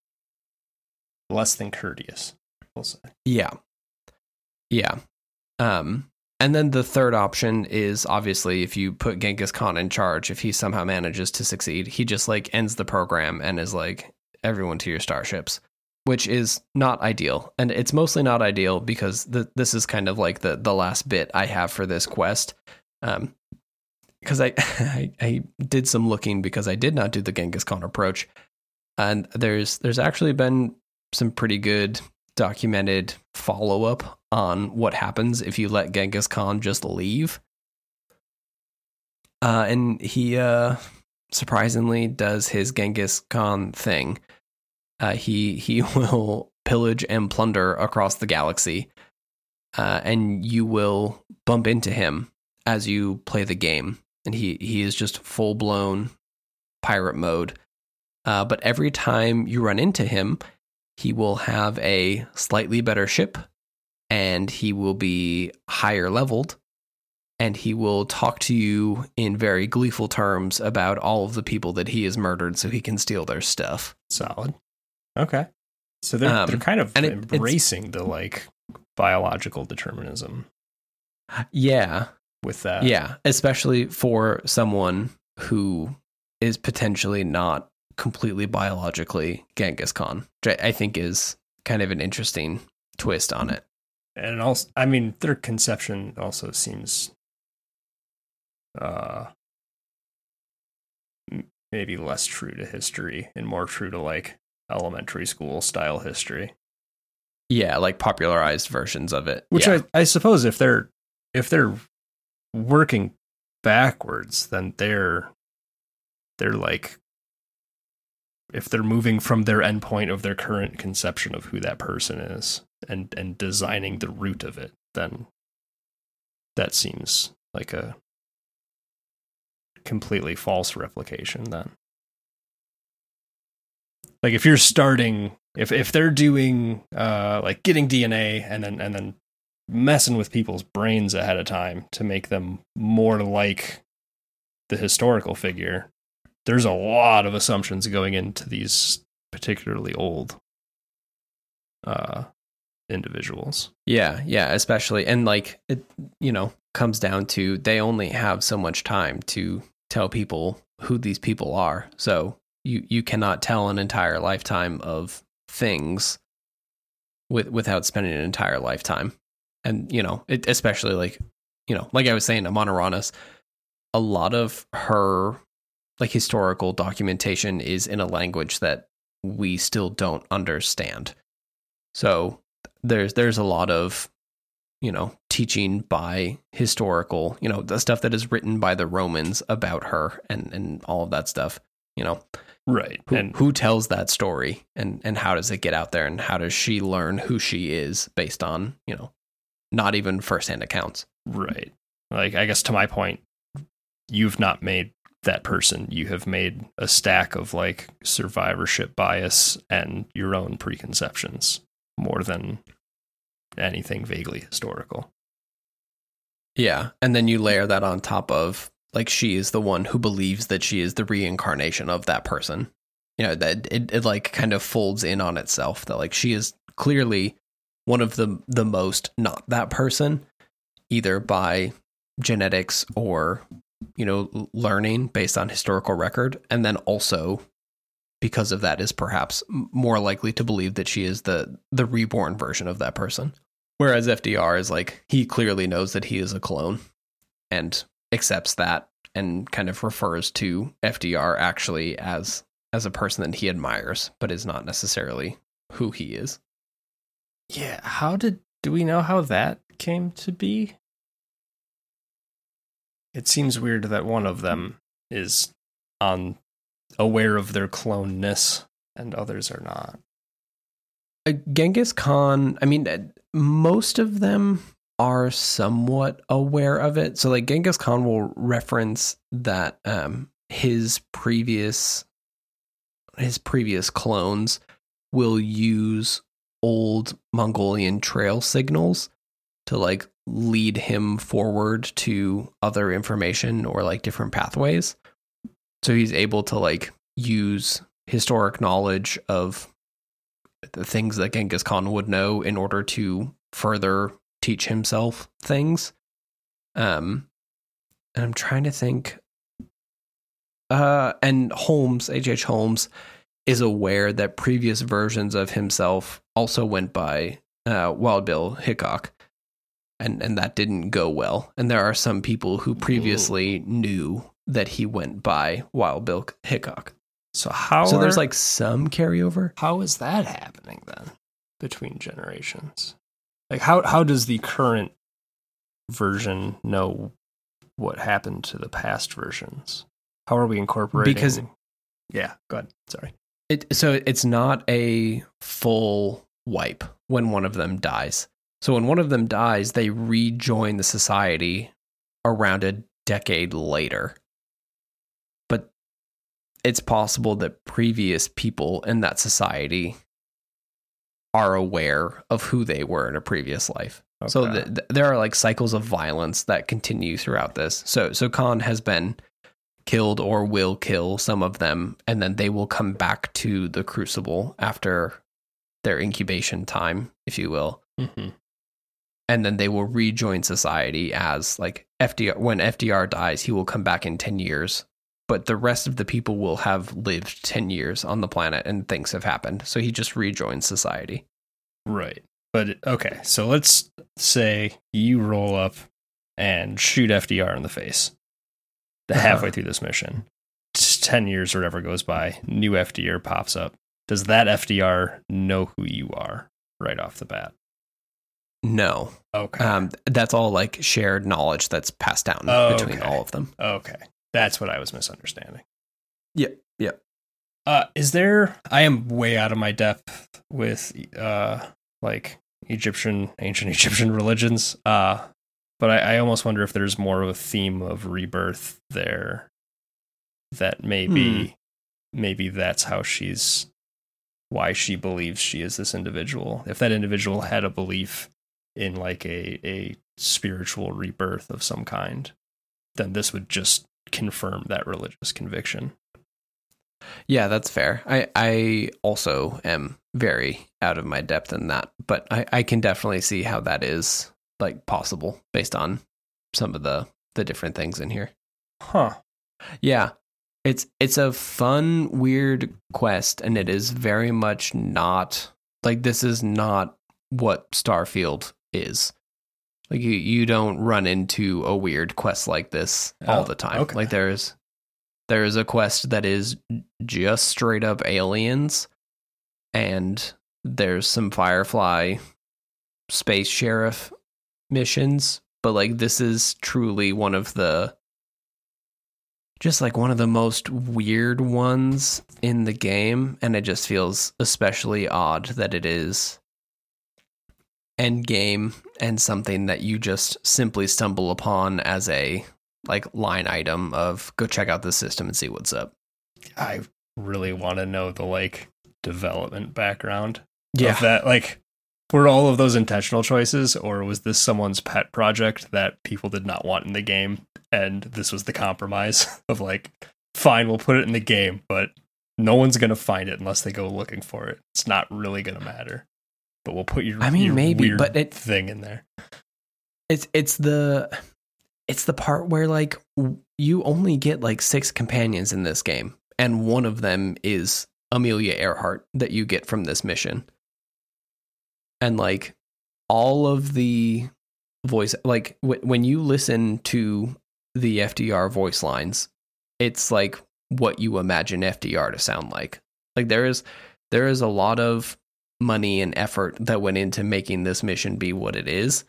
less than courteous, we'll say. Yeah, yeah. Um, and then the third option is obviously if you put Genghis Khan in charge, if he somehow manages to succeed, he just like ends the program and is like, everyone to your starships, which is not ideal. And it's mostly not ideal because the, this is kind of like the, the last bit I have for this quest. Um, because I, I I did some looking because I did not do the Genghis Khan approach. And there's there's actually been some pretty good documented follow-up on what happens if you let Genghis Khan just leave. Uh, and he uh, surprisingly does his Genghis Khan thing. Uh, he he will pillage and plunder across the galaxy, uh, and you will bump into him as you play the game. And he, he is just full-blown pirate mode. Uh, but every time you run into him, he will have a slightly better ship, and he will be higher leveled, and he will talk to you in very gleeful terms about all of the people that he has murdered so he can steal their stuff. Solid. Okay. So they're Um, they're kind of and it- embracing the like biological determinism Yeah. with that. Yeah. Especially for someone who is potentially not completely biologically Genghis Khan, which I I think is kind of an interesting twist on it. And also, I mean, their conception also seems uh m- maybe less true to history and more true to like elementary school style history. Yeah, like popularized versions of it. Which yeah. I, I suppose if they're if they're working backwards, then they're they're like if they're moving from their endpoint of their current conception of who that person is and and designing the root of it, then that seems like a completely false replication then. like if you're starting, if if they're doing uh like getting D N A and then and then messing with people's brains ahead of time to make them more like the historical figure, there's a lot of assumptions going into these particularly old uh individuals. Yeah, yeah, especially, and like it, you know, comes down to they only have so much time to tell people who these people are. So you you cannot tell an entire lifetime of things with without spending an entire lifetime. And you know, it, especially like you know, like I was saying, Amon Aranis, a lot of her like historical documentation is in a language that we still don't understand. So there's there's a lot of, you know, teaching by historical, you know, the stuff that is written by the Romans about her and, and all of that stuff, you know. Right. Who, and who tells that story and, and how does it get out there and how does she learn who she is based on, you know, not even firsthand accounts. Right. Like, I guess to my point, you've not made that person. You have made a stack of like survivorship bias and your own preconceptions more than anything vaguely historical. Yeah. And then you layer that on top of like she is the one who believes that she is the reincarnation of that person. You know, that it, it like kind of folds in on itself that like she is clearly one of the the most not that person, either by genetics or, you know, learning based on historical record. And then also because of that is perhaps more likely to believe that she is the the reborn version of that person. Whereas F D R is like, he clearly knows that he is a clone and accepts that and kind of refers to F D R actually as as a person that he admires, but is not necessarily who he is. Yeah, how did do we know how that came to be? It seems weird that one of them is on aware of their cloneness and others are not. Uh, Genghis Khan, I mean, uh, most of them are somewhat aware of it. So like Genghis Khan will reference that um, his previous his previous clones will use old Mongolian trail signals to like lead him forward to other information or like different pathways. So he's able to like use historic knowledge of the things that Genghis Khan would know in order to further teach himself things. Um, and I'm trying to think. Uh, and Holmes, H H. Holmes, is aware that previous versions of himself also went by uh, Wild Bill Hickok, and and that didn't go well. And there are some people who previously Ooh. knew that he went by Wild Bill Hickok. So how? So are, there's like some carryover. How is that happening then between generations? Like how how does the current version know what happened to the past versions? How are we incorporating? Because yeah, go ahead. Sorry. It, so it's not a full wipe when one of them dies. So when one of them dies, they rejoin the society around a decade later. But it's possible that previous people in that society are aware of who they were in a previous life. Okay. So th- th- there are like cycles of violence that continue throughout this. So so Khan has been killed or will kill some of them, and then they will come back to the Crucible after their incubation time, if you will. Mm-hmm. And then they will rejoin society as like F D R. When F D R dies, he will come back in ten years, but the rest of the people will have lived ten years on the planet and things have happened. So he just rejoins society. Right. But okay, so let's say you roll up and shoot F D R in the face. Halfway uh-huh. through this mission, ten years or whatever goes by, new F D R pops up. Does that F D R know who you are right off the bat? No. Okay. Um, that's all like shared knowledge that's passed down oh, between okay. all of them. Okay. That's what I was misunderstanding. Yep. Yep. Uh, is there, I am way out of my depth with, uh, like Egyptian, ancient Egyptian religions. Uh, But I, I almost wonder if there's more of a theme of rebirth there. That maybe, hmm. maybe that's how she's why she believes she is this individual. If that individual had a belief in like a a spiritual rebirth of some kind, then this would just confirm that religious conviction. Yeah, that's fair. I, I also am very out of my depth in that, but I, I can definitely see how that is like possible based on some of the, the different things in here. Huh. Yeah. It's it's a fun, weird quest, and it is very much not like this is not what Starfield is. Like you, you don't run into a weird quest like this oh, all the time. Okay. Like there's there is a quest that is just straight up aliens, and there's some Firefly space sheriff missions, but like this is truly one of the just like one of the most weird ones in the game, and it just feels especially odd that it is end game and something that you just simply stumble upon as a like line item of go check out this system and see what's up. I really want to know the like development background yeah. of that. Like, were all of those intentional choices, or was this someone's pet project that people did not want in the game, and this was the compromise of like, fine, we'll put it in the game, but no one's gonna find it unless they go looking for it. It's not really gonna matter, but we'll put your I mean your maybe weird but it, thing in there. It's it's the it's the part where like you only get like six companions in this game, and one of them is Amelia Earhart that you get from this mission. And like all of the voice, like w- when you listen to the F D R voice lines, it's like what you imagine F D R to sound like. Like there is there is a lot of money and effort that went into making this mission be what it is.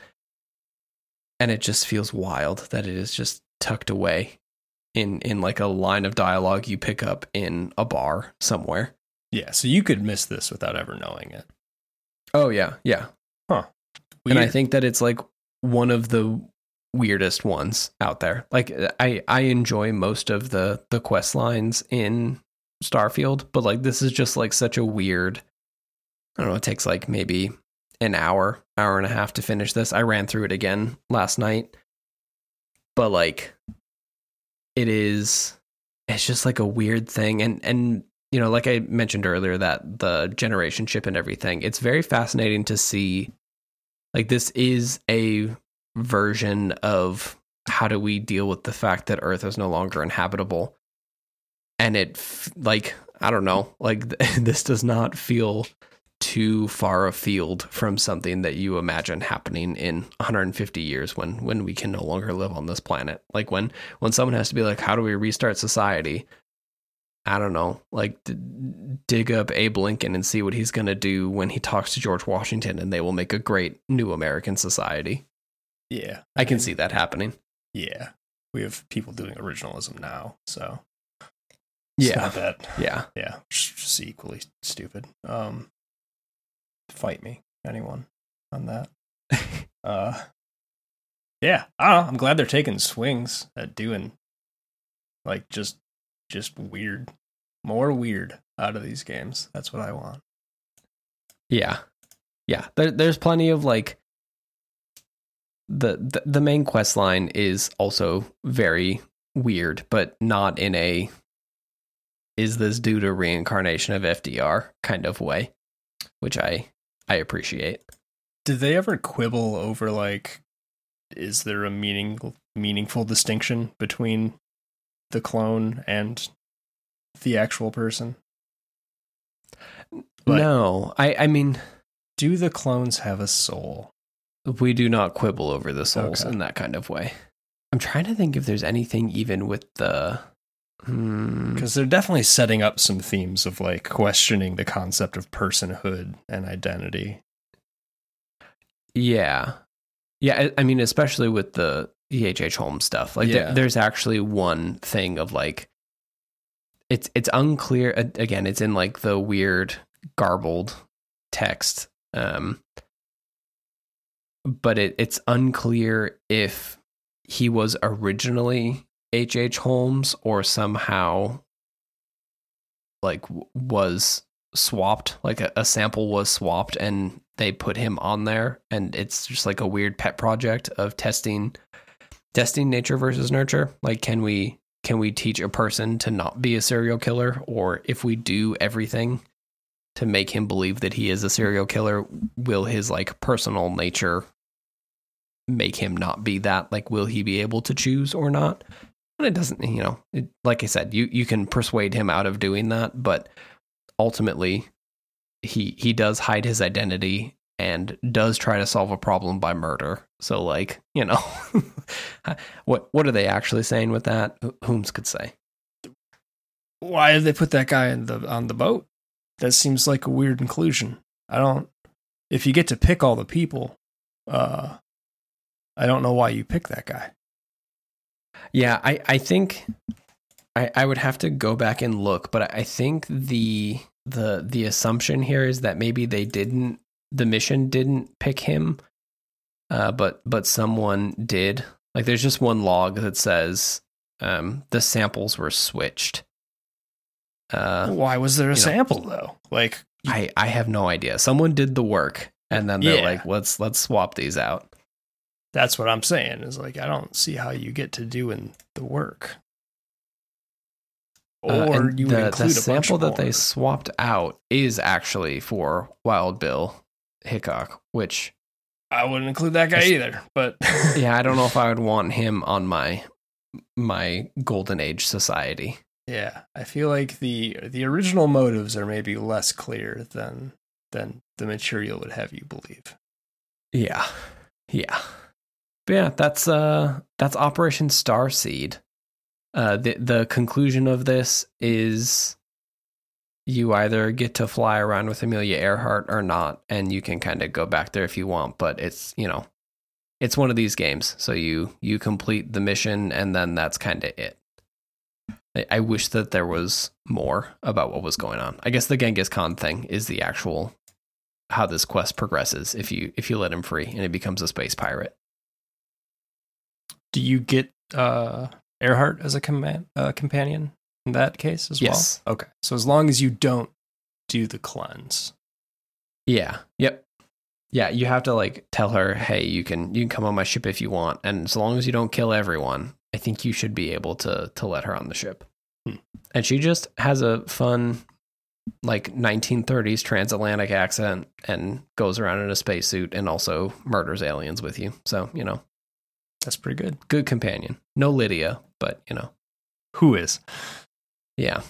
And it just feels wild that it is just tucked away in, in like a line of dialogue you pick up in a bar somewhere. Yeah, so you could miss this without ever knowing it. Oh, yeah, yeah. Huh. Weird. And I think that it's like one of the weirdest ones out there. Like I, I enjoy most of the, the quest lines in Starfield, but like this is just like such a weird, I don't know, it takes like maybe an hour, hour and a half to finish this. I ran through it again last night, but like it is, it's just like a weird thing. And, and, you know, like I mentioned earlier, that the generation chip and everything, it's very fascinating to see, like, this is a version of how do we deal with the fact that Earth is no longer inhabitable. And it, like, I don't know, like, this does not feel too far afield from something that you imagine happening in one hundred fifty years when, when we can no longer live on this planet. Like, when, when someone has to be like, how do we restart society? I don't know, like d- dig up Abe Lincoln and see what he's going to do when he talks to George Washington, and they will make a great new American society. Yeah. I can see that happening. Yeah. We have people doing originalism now, so. Yeah. Not that. Yeah. Yeah. Just, just equally stupid. Um, fight me, anyone, on that. uh, yeah. I don't know. I'm glad they're taking swings at doing, like, just just weird, more weird out of these games. That's what I want. Yeah. Yeah. There, there's plenty of like the, the, the main quest line is also very weird, but not in a, is this due to reincarnation of F D R kind of way, which I, I appreciate. Did they ever quibble over like, is there a meaning, meaningful distinction between the clone and the actual person? But no, I, I mean, do the clones have a soul? We do not quibble over the souls Okay. in that kind of way. I'm trying to think if there's anything even with the, because hmm. they're definitely setting up some themes of like questioning the concept of personhood and identity. Yeah, yeah. I, I mean, especially with the E H H Holmes stuff. Like, Yeah. th- there's actually one thing of like, it's it's unclear. Again, it's in like the weird garbled text, um, but it it's unclear if he was originally H H Holmes or somehow like w- was swapped, like a, a sample was swapped and they put him on there, and it's just like a weird pet project of testing testing nature versus nurture. Like, can we can we teach a person to not be a serial killer, or if we do everything to make him believe that he is a serial killer, will his like personal nature make him not be that? Like, will he be able to choose or not? And it doesn't, you know, it, like I said, you, you can persuade him out of doing that, but ultimately he he does hide his identity and does try to solve a problem by murder. So, like, you know, what what are they actually saying with that? Whom's could say? Why did they put that guy in the on the boat? That seems like a weird inclusion. I don't. If you get to pick all the people, uh, I don't know why you pick that guy. Yeah, I I think I I would have to go back and look, but I think the the the assumption here is that maybe they didn't. The mission didn't pick him, uh, but but someone did. Like, there's just one log that says um, the samples were switched. Uh, Why was there a sample know, though? Like, I, I have no idea. Someone did the work, and then they're yeah. like, let's let's swap these out. That's what I'm saying. Is like, I don't see how you get to doing the work. Or uh, you the, would include the a sample bunch that they more. swapped out is actually for Wild Bill Hickok, which I wouldn't include that guy either. But yeah, I don't know if I would want him on my my golden age society. Yeah, I feel like the the original motives are maybe less clear than than the material would have you believe. Yeah, yeah, but yeah. That's uh, that's Operation Starseed. Uh, the the conclusion of this is you either get to fly around with Amelia Earhart or not, and you can kind of go back there if you want. But it's, you know, it's one of these games, so you you complete the mission, and then that's kind of it. I, I wish that there was more about what was going on. I guess the Genghis Khan thing is the actual how this quest progresses if you if you let him free and it becomes a space pirate. Do you get uh, Earhart as a com- uh, companion in that case as Yes. well? Okay. So as long as you don't do the cleanse. Yeah. Yep. Yeah, you have to like tell her, hey, you can you can come on my ship if you want, and as long as you don't kill everyone, I think you should be able to to let her on the ship. Hmm. And she just has a fun like nineteen thirties transatlantic accent and goes around in a spacesuit and also murders aliens with you. So, you know, That's pretty good. good companion. No Lydia, but, you know. Who is? Yeah.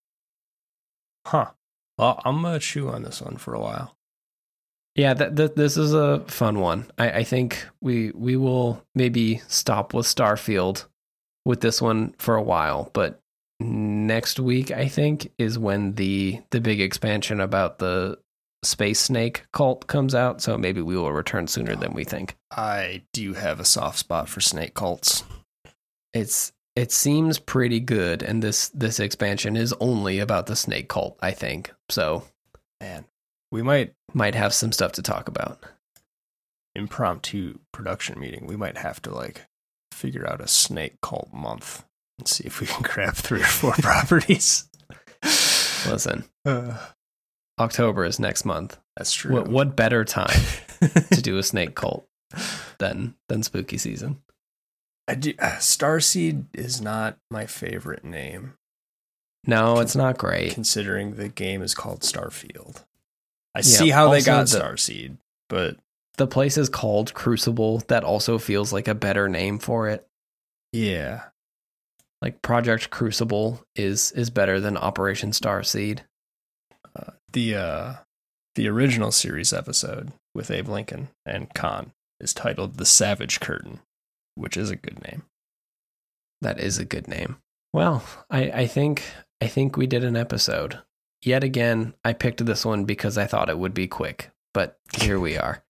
Huh. Well, I'm going to chew on this one for a while. Yeah, th- th- this is a fun one. I-, I think we we will maybe stop with Starfield with this one for a while, but next week, I think, is when the the big expansion about the Space Snake cult comes out, so maybe we will return sooner than we think. I do have a soft spot for snake cults. It's it seems pretty good, and this this expansion is only about the snake cult, I think. So, Man, we might might have some stuff to talk about. impromptu production meeting. We might have to like figure out a snake cult month and see if we can grab three or four properties. Listen, Uh, October is next month. that's true. What what better time to do a snake cult than than spooky season? I do, uh, Starseed is not my favorite name, No, it's not great. considering the game is called Starfield. I Yeah, see how they also got the- Starseed, but The place is called Crucible. That also feels like a better name for it. yeah, Like Project Crucible is is better than Operation Starseed. uh, the uh, the original series episode with Abe Lincoln and Khan is titled "The Savage Curtain," which is a good name. That is a good name. Well, I, I think I think we did an episode. Yet again, I picked this one because I thought it would be quick, but here we are.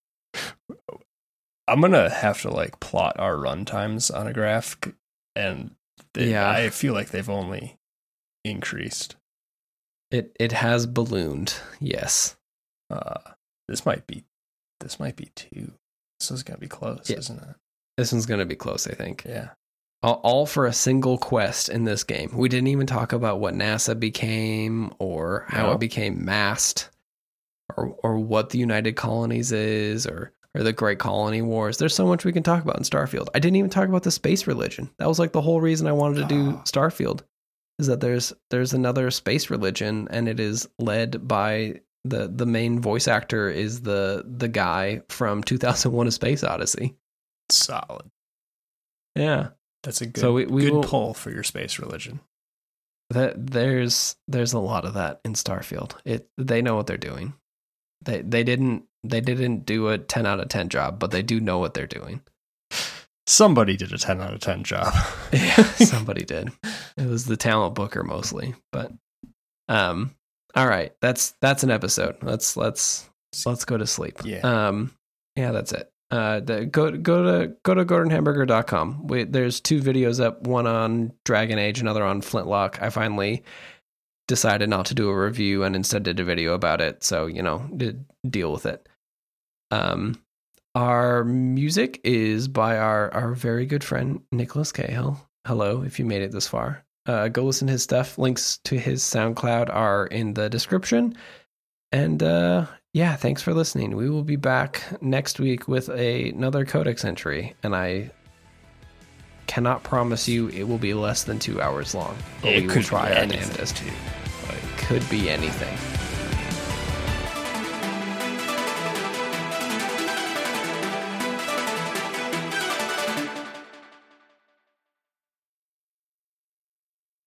I'm gonna have to like plot our run times on a graph, and they, Yeah. I feel like they've only increased. It it has ballooned, yes. Uh, this might be this might be two. This is gonna be close, Yeah. isn't it? This one's gonna be close, I think. Yeah. All, all for a single quest in this game. We didn't even talk about what NASA became or how No. it became masked or or what the United Colonies is or or the Great Colony Wars. There's so much we can talk about in Starfield. I didn't even talk about the space religion. That was like the whole reason I wanted to do Starfield, is that there's there's another space religion, and it is led by the the main voice actor is the the guy from two thousand one: A Space Odyssey. Solid. Yeah. That's a good, So we- we good will- pull for your space religion. That there's there's a lot of that in Starfield. It they know what they're doing. They they didn't they didn't do a ten out of ten job, but they do know what they're doing. Somebody did a ten out of ten job. Yeah, somebody did. It was the talent booker mostly, but um all right, that's that's an episode. Let's let's let's go to sleep. Yeah. Um yeah, that's it. Uh the, go go to go to gordon hamburger dot com. We, there's two videos up, one on Dragon Age, another on Flintlock. I finally decided not to do a review and instead did a video about it, so you know, did deal with it. Um our music is by our our very good friend Nicholas Cahill. Hello, if you made it this far. Uh, go listen to his stuff. Links to his SoundCloud are in the description. And uh, yeah, thanks for listening. We will be back next week with a, another Codex entry, and I cannot promise you it will be less than two hours long. But It we will could try be our anything. damnedest. It could be anything.